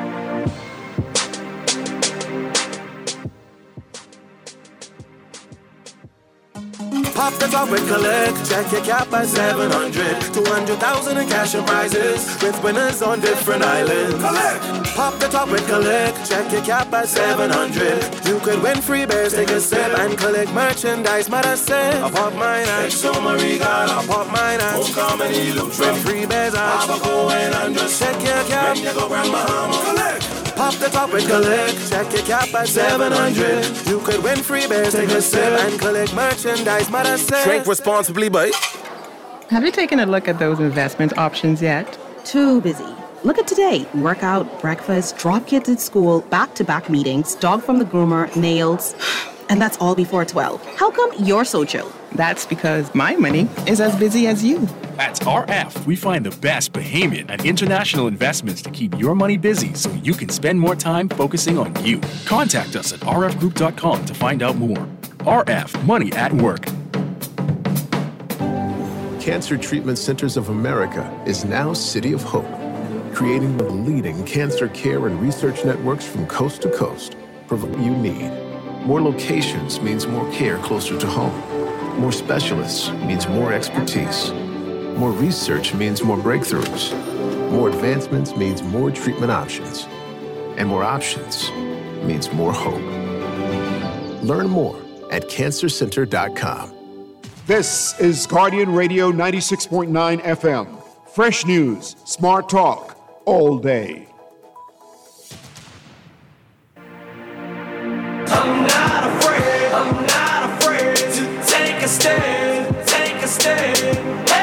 Pop the top with collect, check your cap at 700, 200,000 in cash and prizes, with winners on different islands. Collect! Pop the top with collect, check your cap at 700. You could win free bears, take a sip, and collect merchandise. Matter say, I pop mine at I pop mine at When free bears at check your cap, when you go Grand Bahama. Collect! Pop the top with collect, check your cap at 700. You could win free bears, take a sip, and collect merchandise. Matter say, drink responsibly, boy. Have you taken a look at those investment options yet? Too busy. Look at today. Workout, breakfast, drop kids at school, back-to-back meetings, dog from the groomer, nails. And that's all before 12. How come you're so chill? That's because my money is as busy as you. At RF, we find the best Bahamian and international investments to keep your money busy so you can spend more time focusing on you. Contact us at rfgroup.com to find out more. RF, Money at Work. Cancer Treatment Centers of America is now City of Hope, creating the leading cancer care and research networks from coast to coast. Provide what you need. More locations means more care closer to home. More specialists means more expertise. More research means more breakthroughs. More advancements means more treatment options. And more options means more hope. Learn more at cancercenter.com. This is Guardian Radio 96.9 FM. Fresh news, smart talk, all day. I'm not afraid to take a stand, take a stand.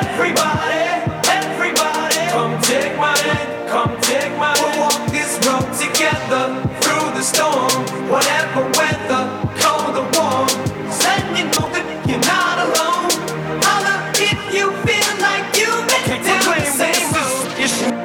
Everybody, come take my hand, come take my hand. We'll walk this road together through the storm, whatever weather, cold or warm. Let you know that you're not alone. Holla if you feel like you make it down the same road.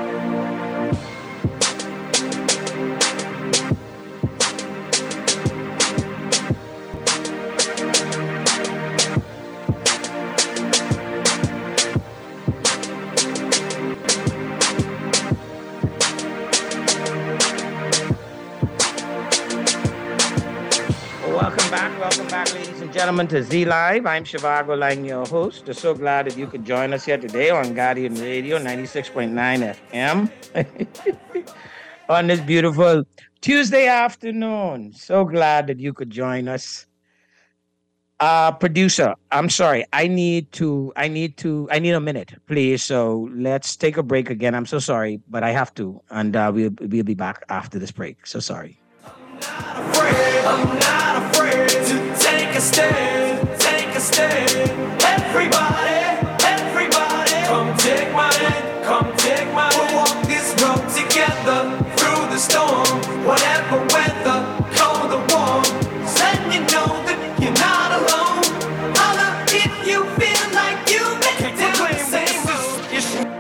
Welcome back, ladies and gentlemen, to Z Live. I'm Shivago Lang, your host. I'm so glad that you could join us here today on Guardian Radio 96.9 FM on this beautiful Tuesday afternoon. So glad that you could join us. Producer, I'm sorry. I need a minute, please. So let's take a break again. I'm so sorry, but I have to. And we'll be back after this break. So sorry. I'm not afraid to take a stand, take a stand. Everybody, come take my hand, come take my hand. We'll walk this road together through the storm, whatever weather, cold or warm. Then you know that you're not alone. Holla if you feel like you make the same move.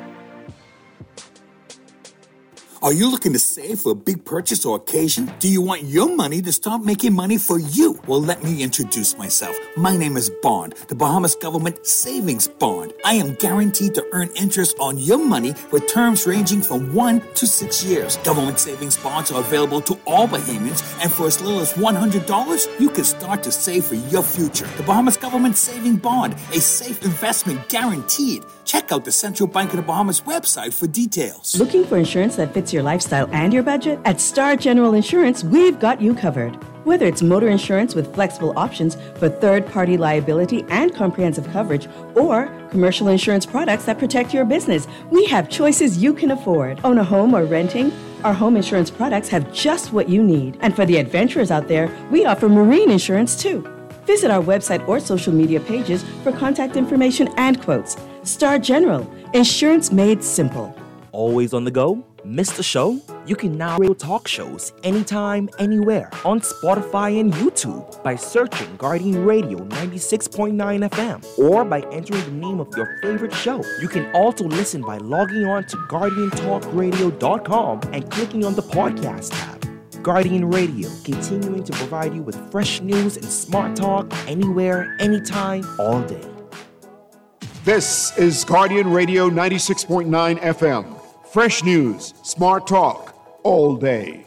Are you looking to save for a big purchase or occasion? Do you want your money to start making money for you? Well, let me introduce myself. My name is Bond, the Bahamas Government Savings Bond. I am guaranteed to earn interest on your money with terms ranging from 1 to 6 years. Government savings bonds are available to all Bahamians, and for as little as $100, you can start to save for your future. The Bahamas Government Saving Bond, a safe investment guaranteed. Check out the Central Bank of the Bahamas website for details. Looking for insurance that fits your lifestyle and your budget? At Star General Insurance, we've got you covered. Whether it's motor insurance with flexible options for third-party liability and comprehensive coverage, or commercial insurance products that protect your business, we have choices you can afford. Own a home or renting? Our home insurance products have just what you need. And for the adventurers out there, we offer marine insurance too. Visit our website or social media pages for contact information and quotes. Star General, insurance made simple. Always on the go? Missed the show? You can now radio talk shows anytime, anywhere on Spotify and YouTube by searching Guardian Radio 96.9 FM or by entering the name of your favorite show. You can also listen by logging on to GuardianTalkRadio.com and clicking on the podcast tab. Guardian Radio, continuing to provide you with fresh news and smart talk anywhere, anytime, all day. This is Guardian Radio 96.9 FM. Fresh news, smart talk, all day.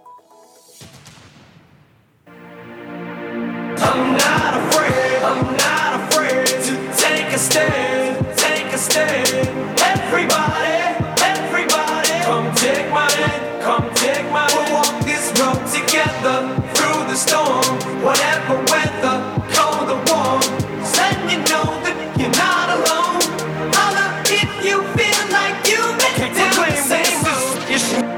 I'm not afraid to take a stand, take a stand. Everybody, come take my hand, come take my hand. We'll walk this road together through the storm, whatever weather, cold or warm. Then you know that you're not alone. Holla if you feel like you make the same move.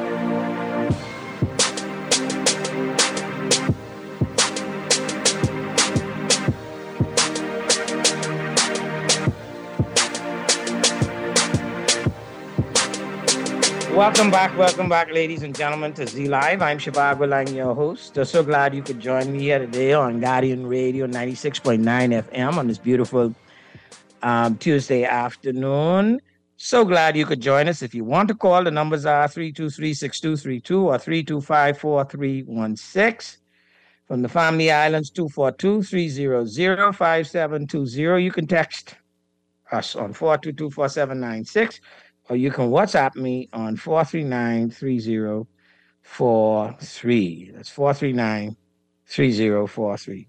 Welcome back, ladies and gentlemen, to Z Live. I'm Shabab Gulang, your host. So glad you could join me here today on Guardian Radio 96.9 FM on this beautiful Tuesday afternoon. So glad you could join us. If you want to call, the numbers are 323-6232 or 325-4316. From the Family Islands, 242-300-5720. You can text us on 422-4796. Or you can WhatsApp me on 439-3043. That's 439-3043.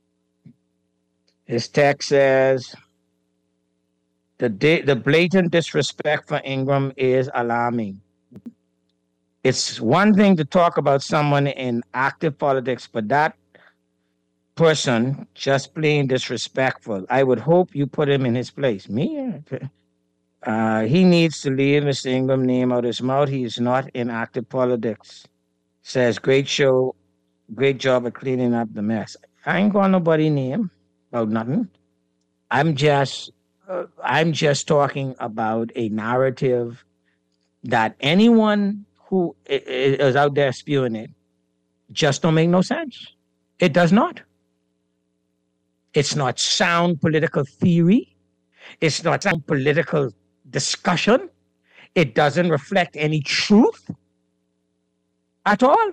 This text says, the blatant disrespect for Ingram is alarming. It's one thing to talk about someone in active politics, but that person just plain disrespectful. I would hope you put him in his place. Me? He needs to leave Mr. Ingram name out of his mouth. He is not in active politics. Says, great show, great job at cleaning up the mess. I ain't got nobody name about nothing. I'm just talking about a narrative that anyone who is out there spewing it just don't make no sense. It does not. It's not sound political theory. It's not sound political discussion. It doesn't reflect any truth at all.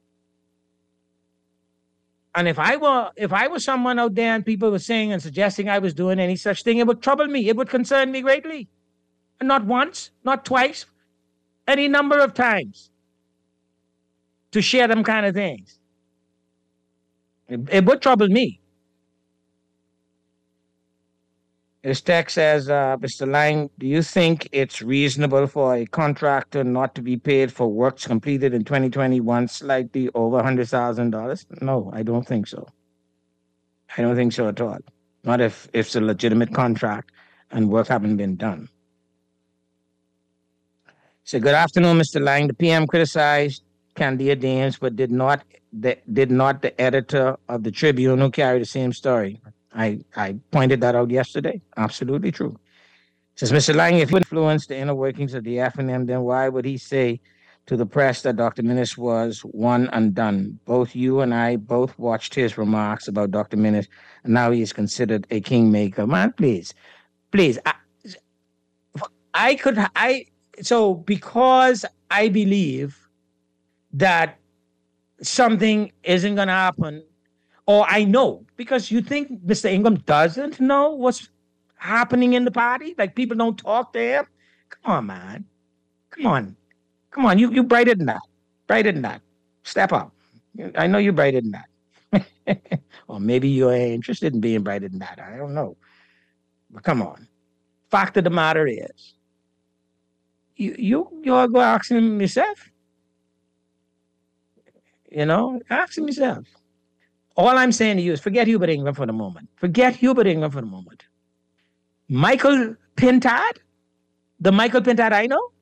And if I were someone out there and people were saying and suggesting I was doing any such thing, it would trouble me. It would concern me greatly. And not once, not twice, any number of times to share them kind of things. It would trouble me. This text says, Mr. Lang, do you think it's reasonable for a contractor not to be paid for works completed in 2021 slightly over $100,000? No, I don't think so. I don't think so at all. Not if it's a legitimate contract and work haven't been done. So good afternoon, Mr. Lang. The PM criticized Candia Dames, but did not the editor of the Tribune who carried the same story. I pointed that out yesterday. Absolutely true. Says Mr. Lang, if he influenced the inner workings of the FNM, then why would he say to the press that Dr. Minnis was one and done? Both you and I both watched his remarks about Dr. Minnis, and now he is considered a kingmaker. Man, please. So because I believe that something isn't going to happen, or I know, because you think Mr. Ingram doesn't know what's happening in the party? Like people don't talk to him? Come on, man. Come on. You brighter than that. Brighter than that. Step up. I know you're brighter than that. Or maybe you're interested in being brighter than that. I don't know. But come on. Fact of the matter is, you're going to ask him yourself. Ask him yourself. All I'm saying to you is forget Hubert Ingram for the moment. Michael Pintard? The Michael Pintard I know?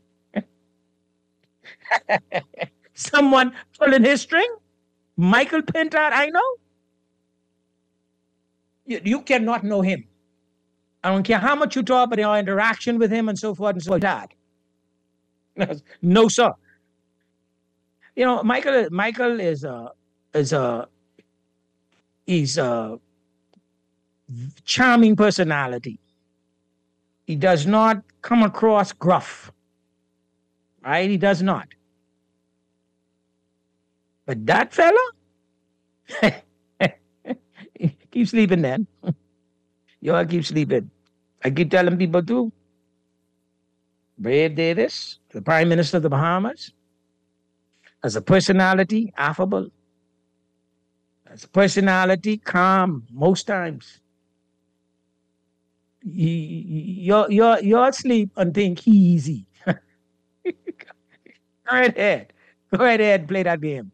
Someone pulling his string? Michael Pintard I know? You cannot know him. I don't care how much you talk about your interaction with him and so forth and so forth. No, sir. Michael he's a charming personality. He does not come across gruff. Right? He does not. But that fella, keep sleeping then. Y'all keep sleeping. I keep telling people too. Brave Davis, the Prime Minister of the Bahamas, as a personality, affable. As a personality, calm most times. You're asleep and think easy. Go right ahead, play that game.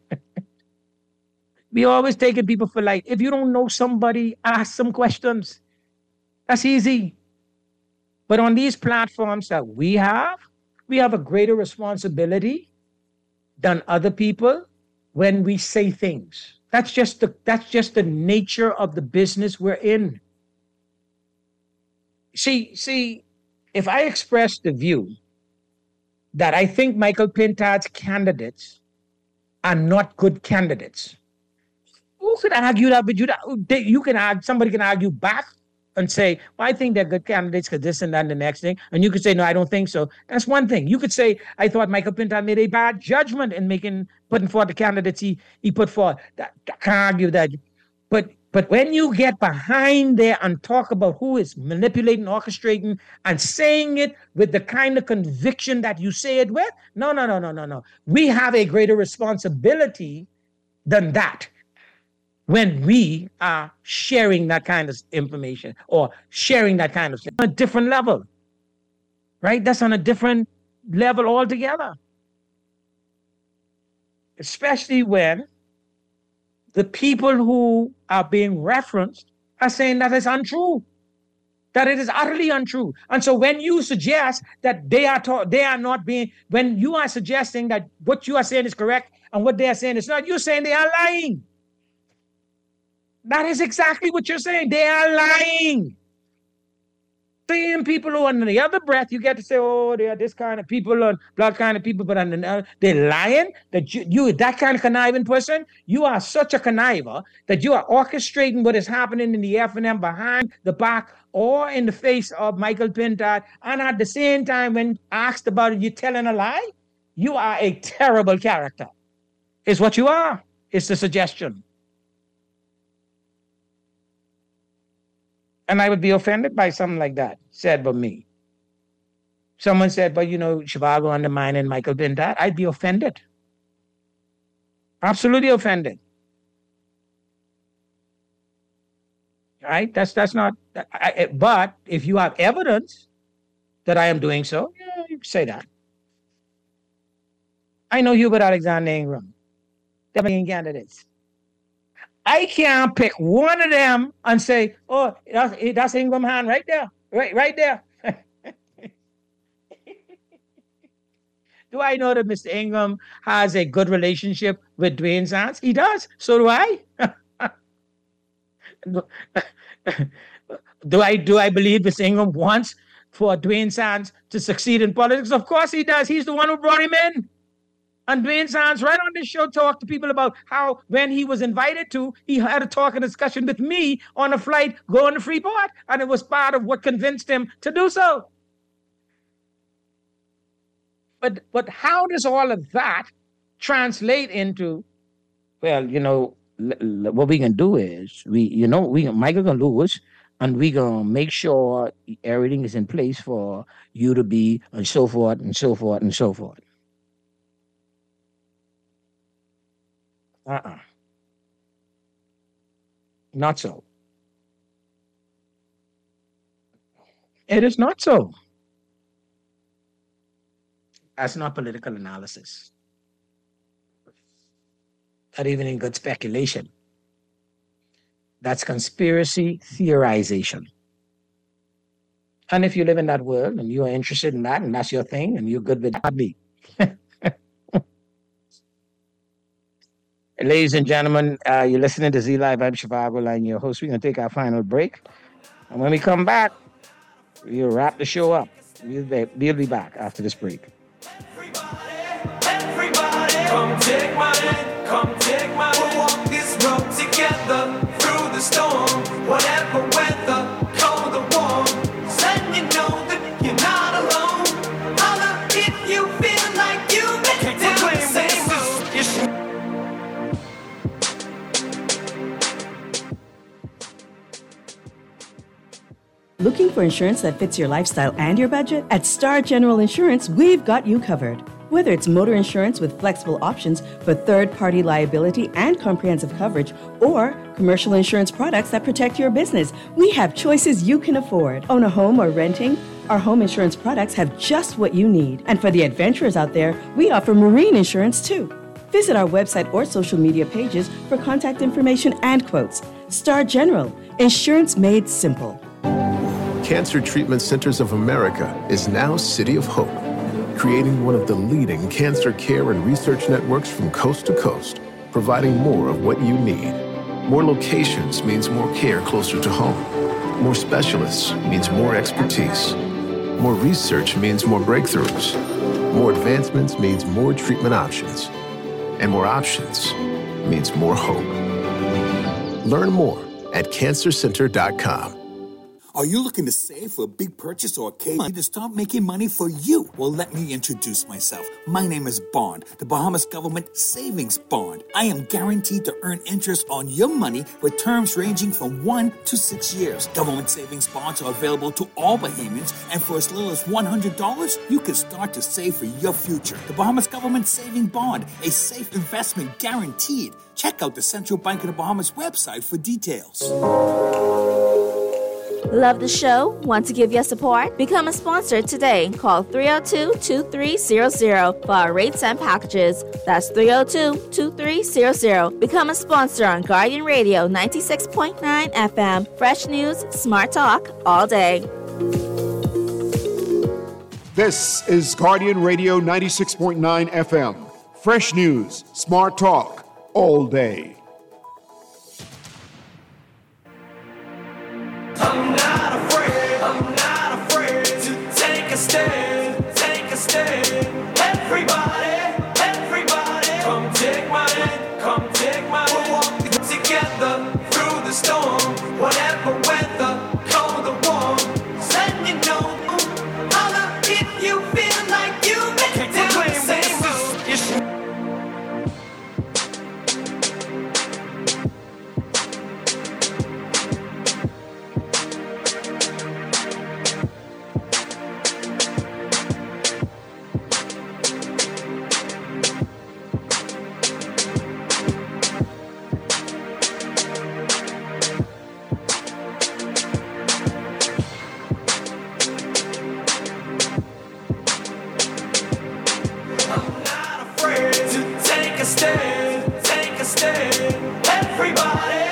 We always taking people for light. If you don't know somebody, ask some questions. That's easy. But on these platforms that we have a greater responsibility than other people when we say things. That's just the nature of the business we're in. See, if I express the view that I think Michael Pintard's candidates are not good candidates, who could argue that with you? Somebody can argue back and say, well, I think they're good candidates because this and that and the next thing. And you could say, no, I don't think so. That's one thing. You could say, I thought Michael Pintard made a bad judgment in putting forth the candidates he put forth. I can't argue that. But when you get behind there and talk about who is manipulating, orchestrating, and saying it with the kind of conviction that you say it with, no. We have a greater responsibility than that when we are sharing that kind of information or sharing that kind of thing on a different level, right? That's on a different level altogether. Especially when the people who are being referenced are saying that it's untrue, that it is utterly untrue. And so when you suggest that they are not being, when you are suggesting that what you are saying is correct and what they are saying is not, you're saying they are lying. That is exactly what you're saying. They are lying. Same people who, on the other breath, you get to say, oh, they are this kind of people and that kind of people, but on the other, they're lying. That you, that kind of conniving person, you are such a conniver that you are orchestrating what is happening in the FNM behind the back or in the face of Michael Pintard, and at the same time, when asked about it, you're telling a lie. You are a terrible character. Is what you are. It's the suggestion. And I would be offended by something like that said by me. Someone said, but Zhivago undermining Michael Pintard. I'd be offended. Absolutely offended. Right? That's not. But if you have evidence that I am doing so, yeah, you can say that. I know Hubert Alexander Ingram. They're candidates. I can't pick one of them and say, oh, that's Ingram hand right there. Right there. Do I know that Mr. Ingram has a good relationship with Dwayne Sands? He does. So do I. Do I believe Mr. Ingram wants for Dwayne Sands to succeed in politics? Of course he does. He's the one who brought him in. And Dwayne Sands, right on this show, talked to people about how when he was invited to, he had a talk and discussion with me on a flight going to Freeport. And it was part of what convinced him to do so. But how does all of that translate into, well, what we can do is, Michael can lose, and we going to make sure everything is in place for you to be, and so forth, and so forth, and so forth. Not so. It is not so. That's not political analysis. Not even in good speculation. That's conspiracy theorization. And if you live in that world and you are interested in that and that's your thing and you're good with that, me. Ladies and gentlemen, you're listening to Z Live. I'm Shivago, and your host. We're going to take our final break. And when we come back, we'll wrap the show up. We'll be back after this break. Everybody, come take my hand, come take my hand. We'll walk this road together through the storm. Whatever weather, cold or warm. Letting you know that you're not alone. Holla if you feel like you've been down the same road. Looking for insurance that fits your lifestyle and your budget? At Star General Insurance, we've got you covered. Whether it's motor insurance with flexible options for third-party liability and comprehensive coverage, or commercial insurance products that protect your business, we have choices you can afford. Own a home or renting? Our home insurance products have just what you need. And for the adventurers out there, we offer marine insurance too. Visit our website or social media pages for contact information and quotes. Star General, insurance made simple. Cancer Treatment Centers of America is now City of Hope, creating one of the leading cancer care and research networks from coast to coast, providing more of what you need. More locations means more care closer to home. More specialists means more expertise. More research means more breakthroughs. More advancements means more treatment options. And more options means more hope. Learn more at cancercenter.com. Are you looking to save for a big purchase or occasion to start making money for you? Well, let me introduce myself. My name is Bond, the Bahamas Government Savings Bond. I am guaranteed to earn interest on your money with terms ranging from 1 to 6 years. Government savings bonds are available to all Bahamians, and for as little as $100, you can start to save for your future. The Bahamas Government Saving Bond, a safe investment guaranteed. Check out the Central Bank of the Bahamas website for details. Love the show? Want to give your support? Become a sponsor today. Call 302-2300 for our rates and packages. That's 302-2300. Become a sponsor on Guardian Radio 96.9 FM. Fresh news, smart talk, all day. This is Guardian Radio 96.9 FM. Fresh news, smart talk, all day. I'm not afraid to take a stand, Everybody, come take my hand, We'll walk together through the storm, whatever weather, cold or warm. Letting you know, holla if you feel like you've been down the same road. Take a stand, Everybody.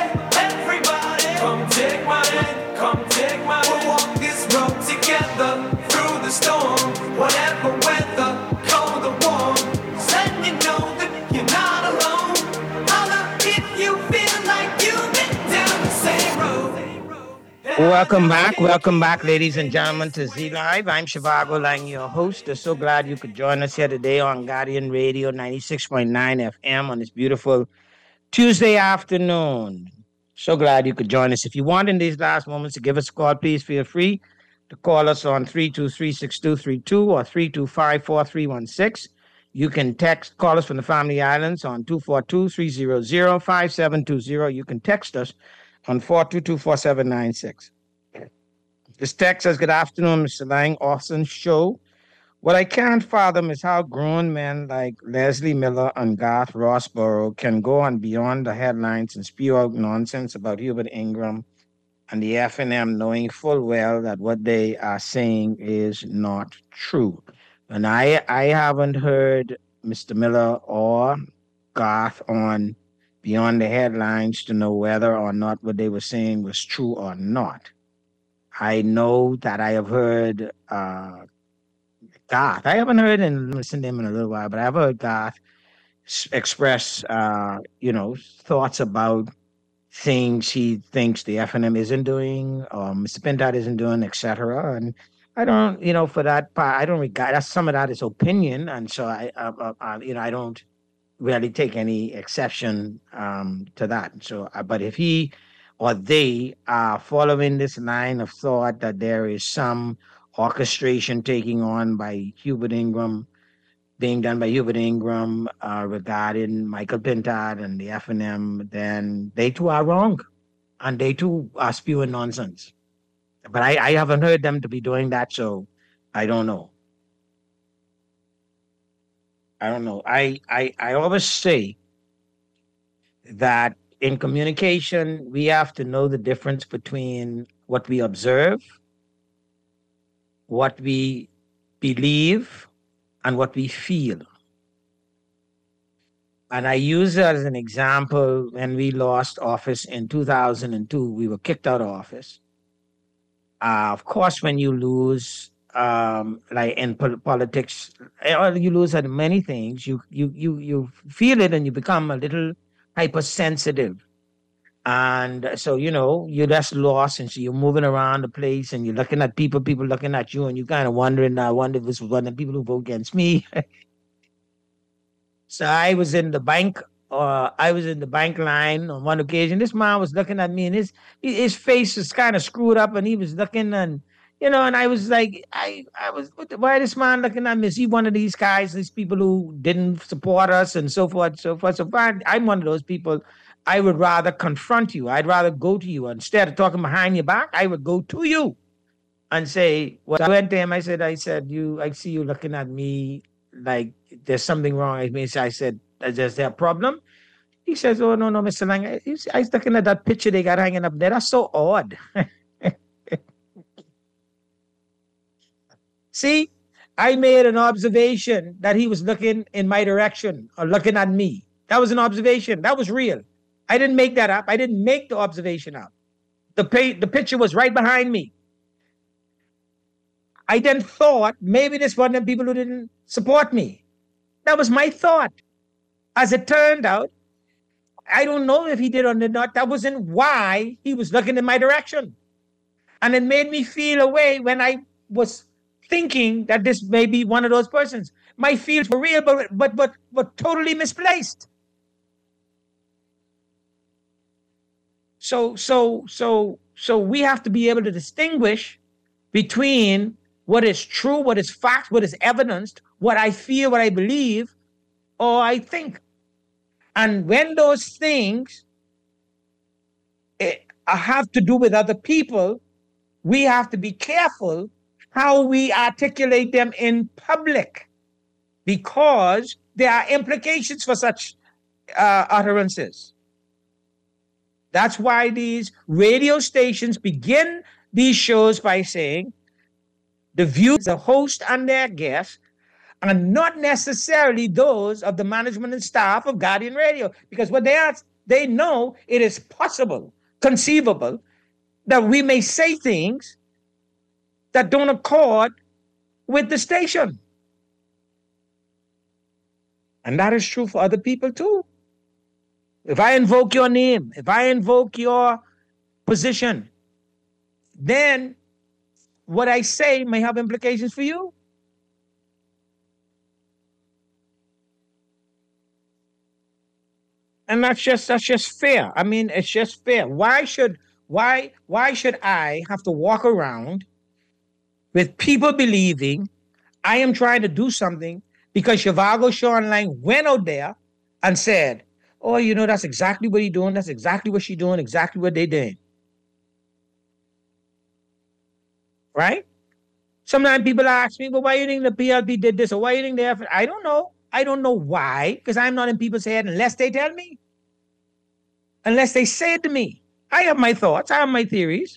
Welcome back, ladies and gentlemen, to Z Live. I'm Shivago Lang, your host. I'm so glad you could join us here today on Guardian Radio 96.9 FM on this beautiful Tuesday afternoon. So glad you could join us. If you want in these last moments to give us a call, please feel free to call us on 323-6232 or 325-4316. You can call us from the Family Islands on 242-300-5720. You can text us on 422-4796. This text says, good afternoon, Mr. Lang. Awesome show. What I can't fathom is how grown men like Leslie Miller and Garth Rossborough can go on beyond the headlines and spew out nonsense about Hubert Ingram and the FNM, knowing full well that what they are saying is not true. And I haven't heard Mr. Miller or Garth on beyond the headlines to know whether or not what they were saying was true or not. I know that I have heard Garth. I haven't heard and listened to him in a little while, but I've heard Garth express, thoughts about things he thinks the FNM isn't doing, or Mr. Pintard isn't doing, etc. And I don't, for that part, I don't regard that. Some of that is opinion, and so I don't really take any exception to that. So, but if he or they are following this line of thought that there is some orchestration taking on by Hubert Ingram, being done by Hubert Ingram regarding Michael Pintard and the FNM, then they too are wrong, and they too are spewing nonsense. But I haven't heard them to be doing that, so I don't know. I always say that in communication, we have to know the difference between what we observe, what we believe, and what we feel. And I use that as an example. When we lost office in 2002, we were kicked out of office. Of course, when you lose, like in politics, you lose at many things. You feel it, and you become a little hypersensitive. And so, you're just lost, and so you're moving around the place, and you're looking at people looking at you, and you're kind of wondering, I wonder if this was one of the people who vote against me. So I was in the bank line on one occasion. This man was looking at me, and his face was kind of screwed up, and he was looking, and and I was like, why this man looking at me? Is he one of these guys, these people who didn't support us and so forth, so forth? So far, I'm one of those people. I would rather confront you. I'd rather go to you. Instead of talking behind your back, I would go to you and say, well, I went to him, I said, I see you looking at me like there's something wrong. I said, is there a problem? He says, oh, no, Mr. Lang. I was looking at that picture they got hanging up there. That's so odd. See, I made an observation that he was looking in my direction or looking at me. That was an observation. That was real. I didn't make that up. I didn't make the observation up. The picture was right behind me. I then thought maybe this one of the people who didn't support me. That was my thought. As it turned out, I don't know if he did or did not. That wasn't why he was looking in my direction. And it made me feel a way when I was thinking that this may be one of those persons. My feelings were real, but totally misplaced. So we have to be able to distinguish between what is true, what is fact, what is evidenced, what I feel, what I believe, or I think. And when those things have to do with other people, we have to be careful how we articulate them in public, because there are implications for such utterances. That's why these radio stations begin these shows by saying the views of the host and their guests are not necessarily those of the management and staff of Guardian Radio, because what they know it is possible, conceivable, that we may say things that don't accord with the station. And that is true for other people too. If I invoke your name, if I invoke your position, then what I say may have implications for you. And that's just fair. I mean, it's just fair. Why should I have to walk around with people believing I am trying to do something because Zhivago Sean Lang went out there and said, oh, you know, that's exactly what he's doing. That's exactly what she's doing, exactly what they did. Right? Sometimes people ask me, well, why do you think the PLP did this? Or why do you think they have? I don't know. I don't know why, because I'm not in people's head unless they tell me. Unless they say it to me. I have my thoughts. I have my theories.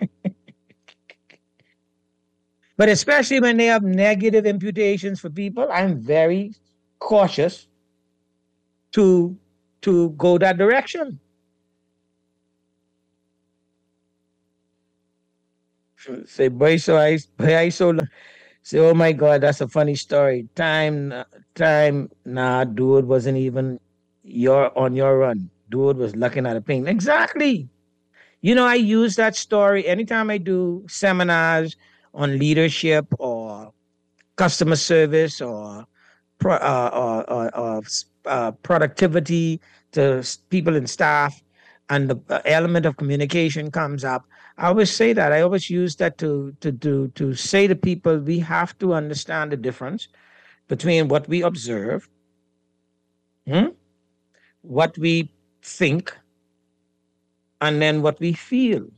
But especially when they have negative imputations for people, I'm very cautious to go that direction. Say, boy, say, oh my God, that's a funny story. Time, nah, dude wasn't even on your run. Dude was looking at a paint. Exactly. You know, I use that story anytime I do seminars on leadership or customer service or productivity to people and staff, and the element of communication comes up. I always say that. I always use that to say to people, we have to understand the difference between what we observe, what we think, and then what we feel.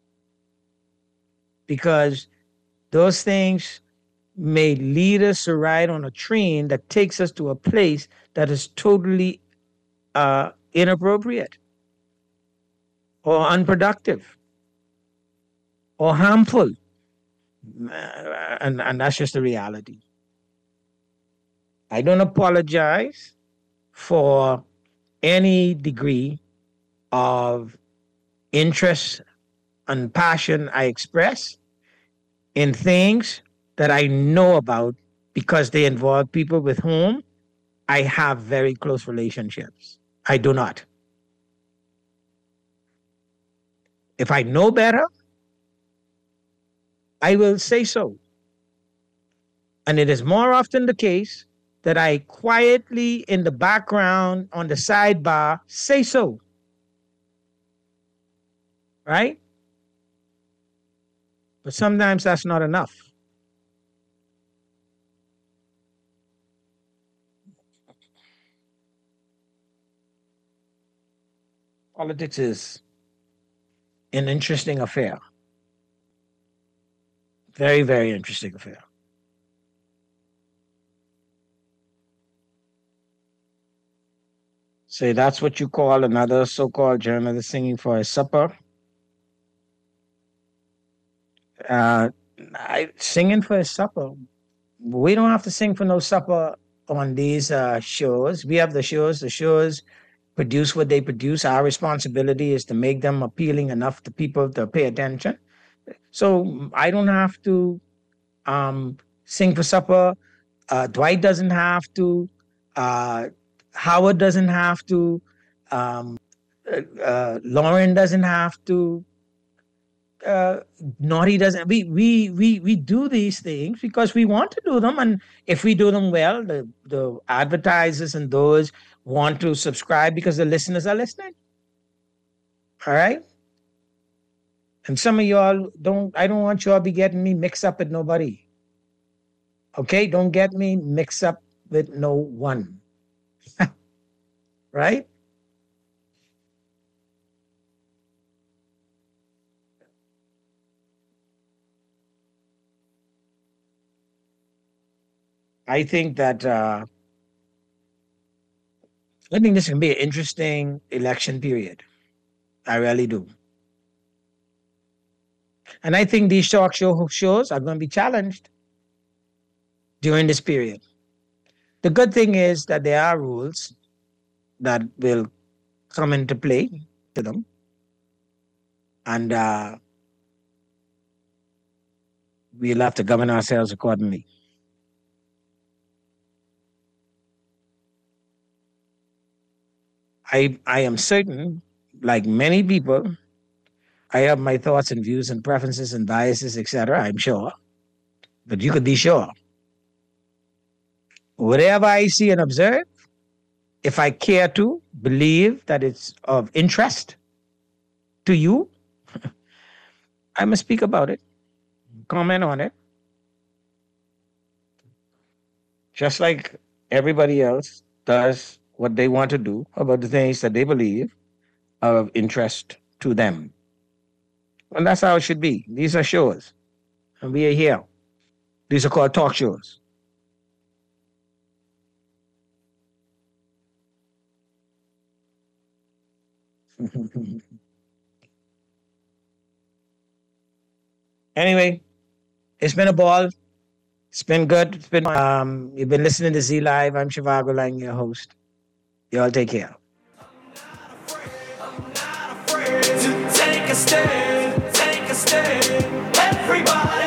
Because those things may lead us to ride on a train that takes us to a place that is totally inappropriate or unproductive or harmful. And that's just the reality. I don't apologize for any degree of interest and passion I express in things that I know about because they involve people with whom I have very close relationships. I do not. If I know better, I will say so. And it is more often the case that I quietly in the background on the sidebar say so. Right? But sometimes that's not enough. Politics is an interesting affair. Very, very interesting affair. Say that's what you call another so-called journalist singing for his supper. Singing for his supper. We don't have to sing for no supper on these shows. We have the shows. The shows produce what they produce. Our responsibility is to make them appealing enough to people to pay attention. So I don't have to sing for supper. Dwight doesn't have to. Howard doesn't have to. Lauren doesn't have to. Naughty doesn't. We do these things because we want to do them, and if we do them well, the advertisers and those want to subscribe because the listeners are listening. All right. And some of y'all I don't want y'all be getting me mixed up with nobody. Okay? Don't get me mixed up with no one. Right? I think that I think this can be an interesting election period. I really do. And I think these talk shows are going to be challenged during this period. The good thing is that there are rules that will come into play to them. And we'll have to govern ourselves accordingly. I am certain, like many people, I have my thoughts and views and preferences and biases, etc., I'm sure. But you could be sure. Whatever I see and observe, if I care to believe that it's of interest to you, I must speak about it, comment on it. Just like everybody else does what they want to do about the things that they believe are of interest to them. And that's how it should be. These are shows. And we are here. These are called talk shows. Anyway, it's been a ball. It's been good. It's been you've been listening to Z Live. I'm Shivago Lang, your host. Y'all take care. To take a stand, everybody.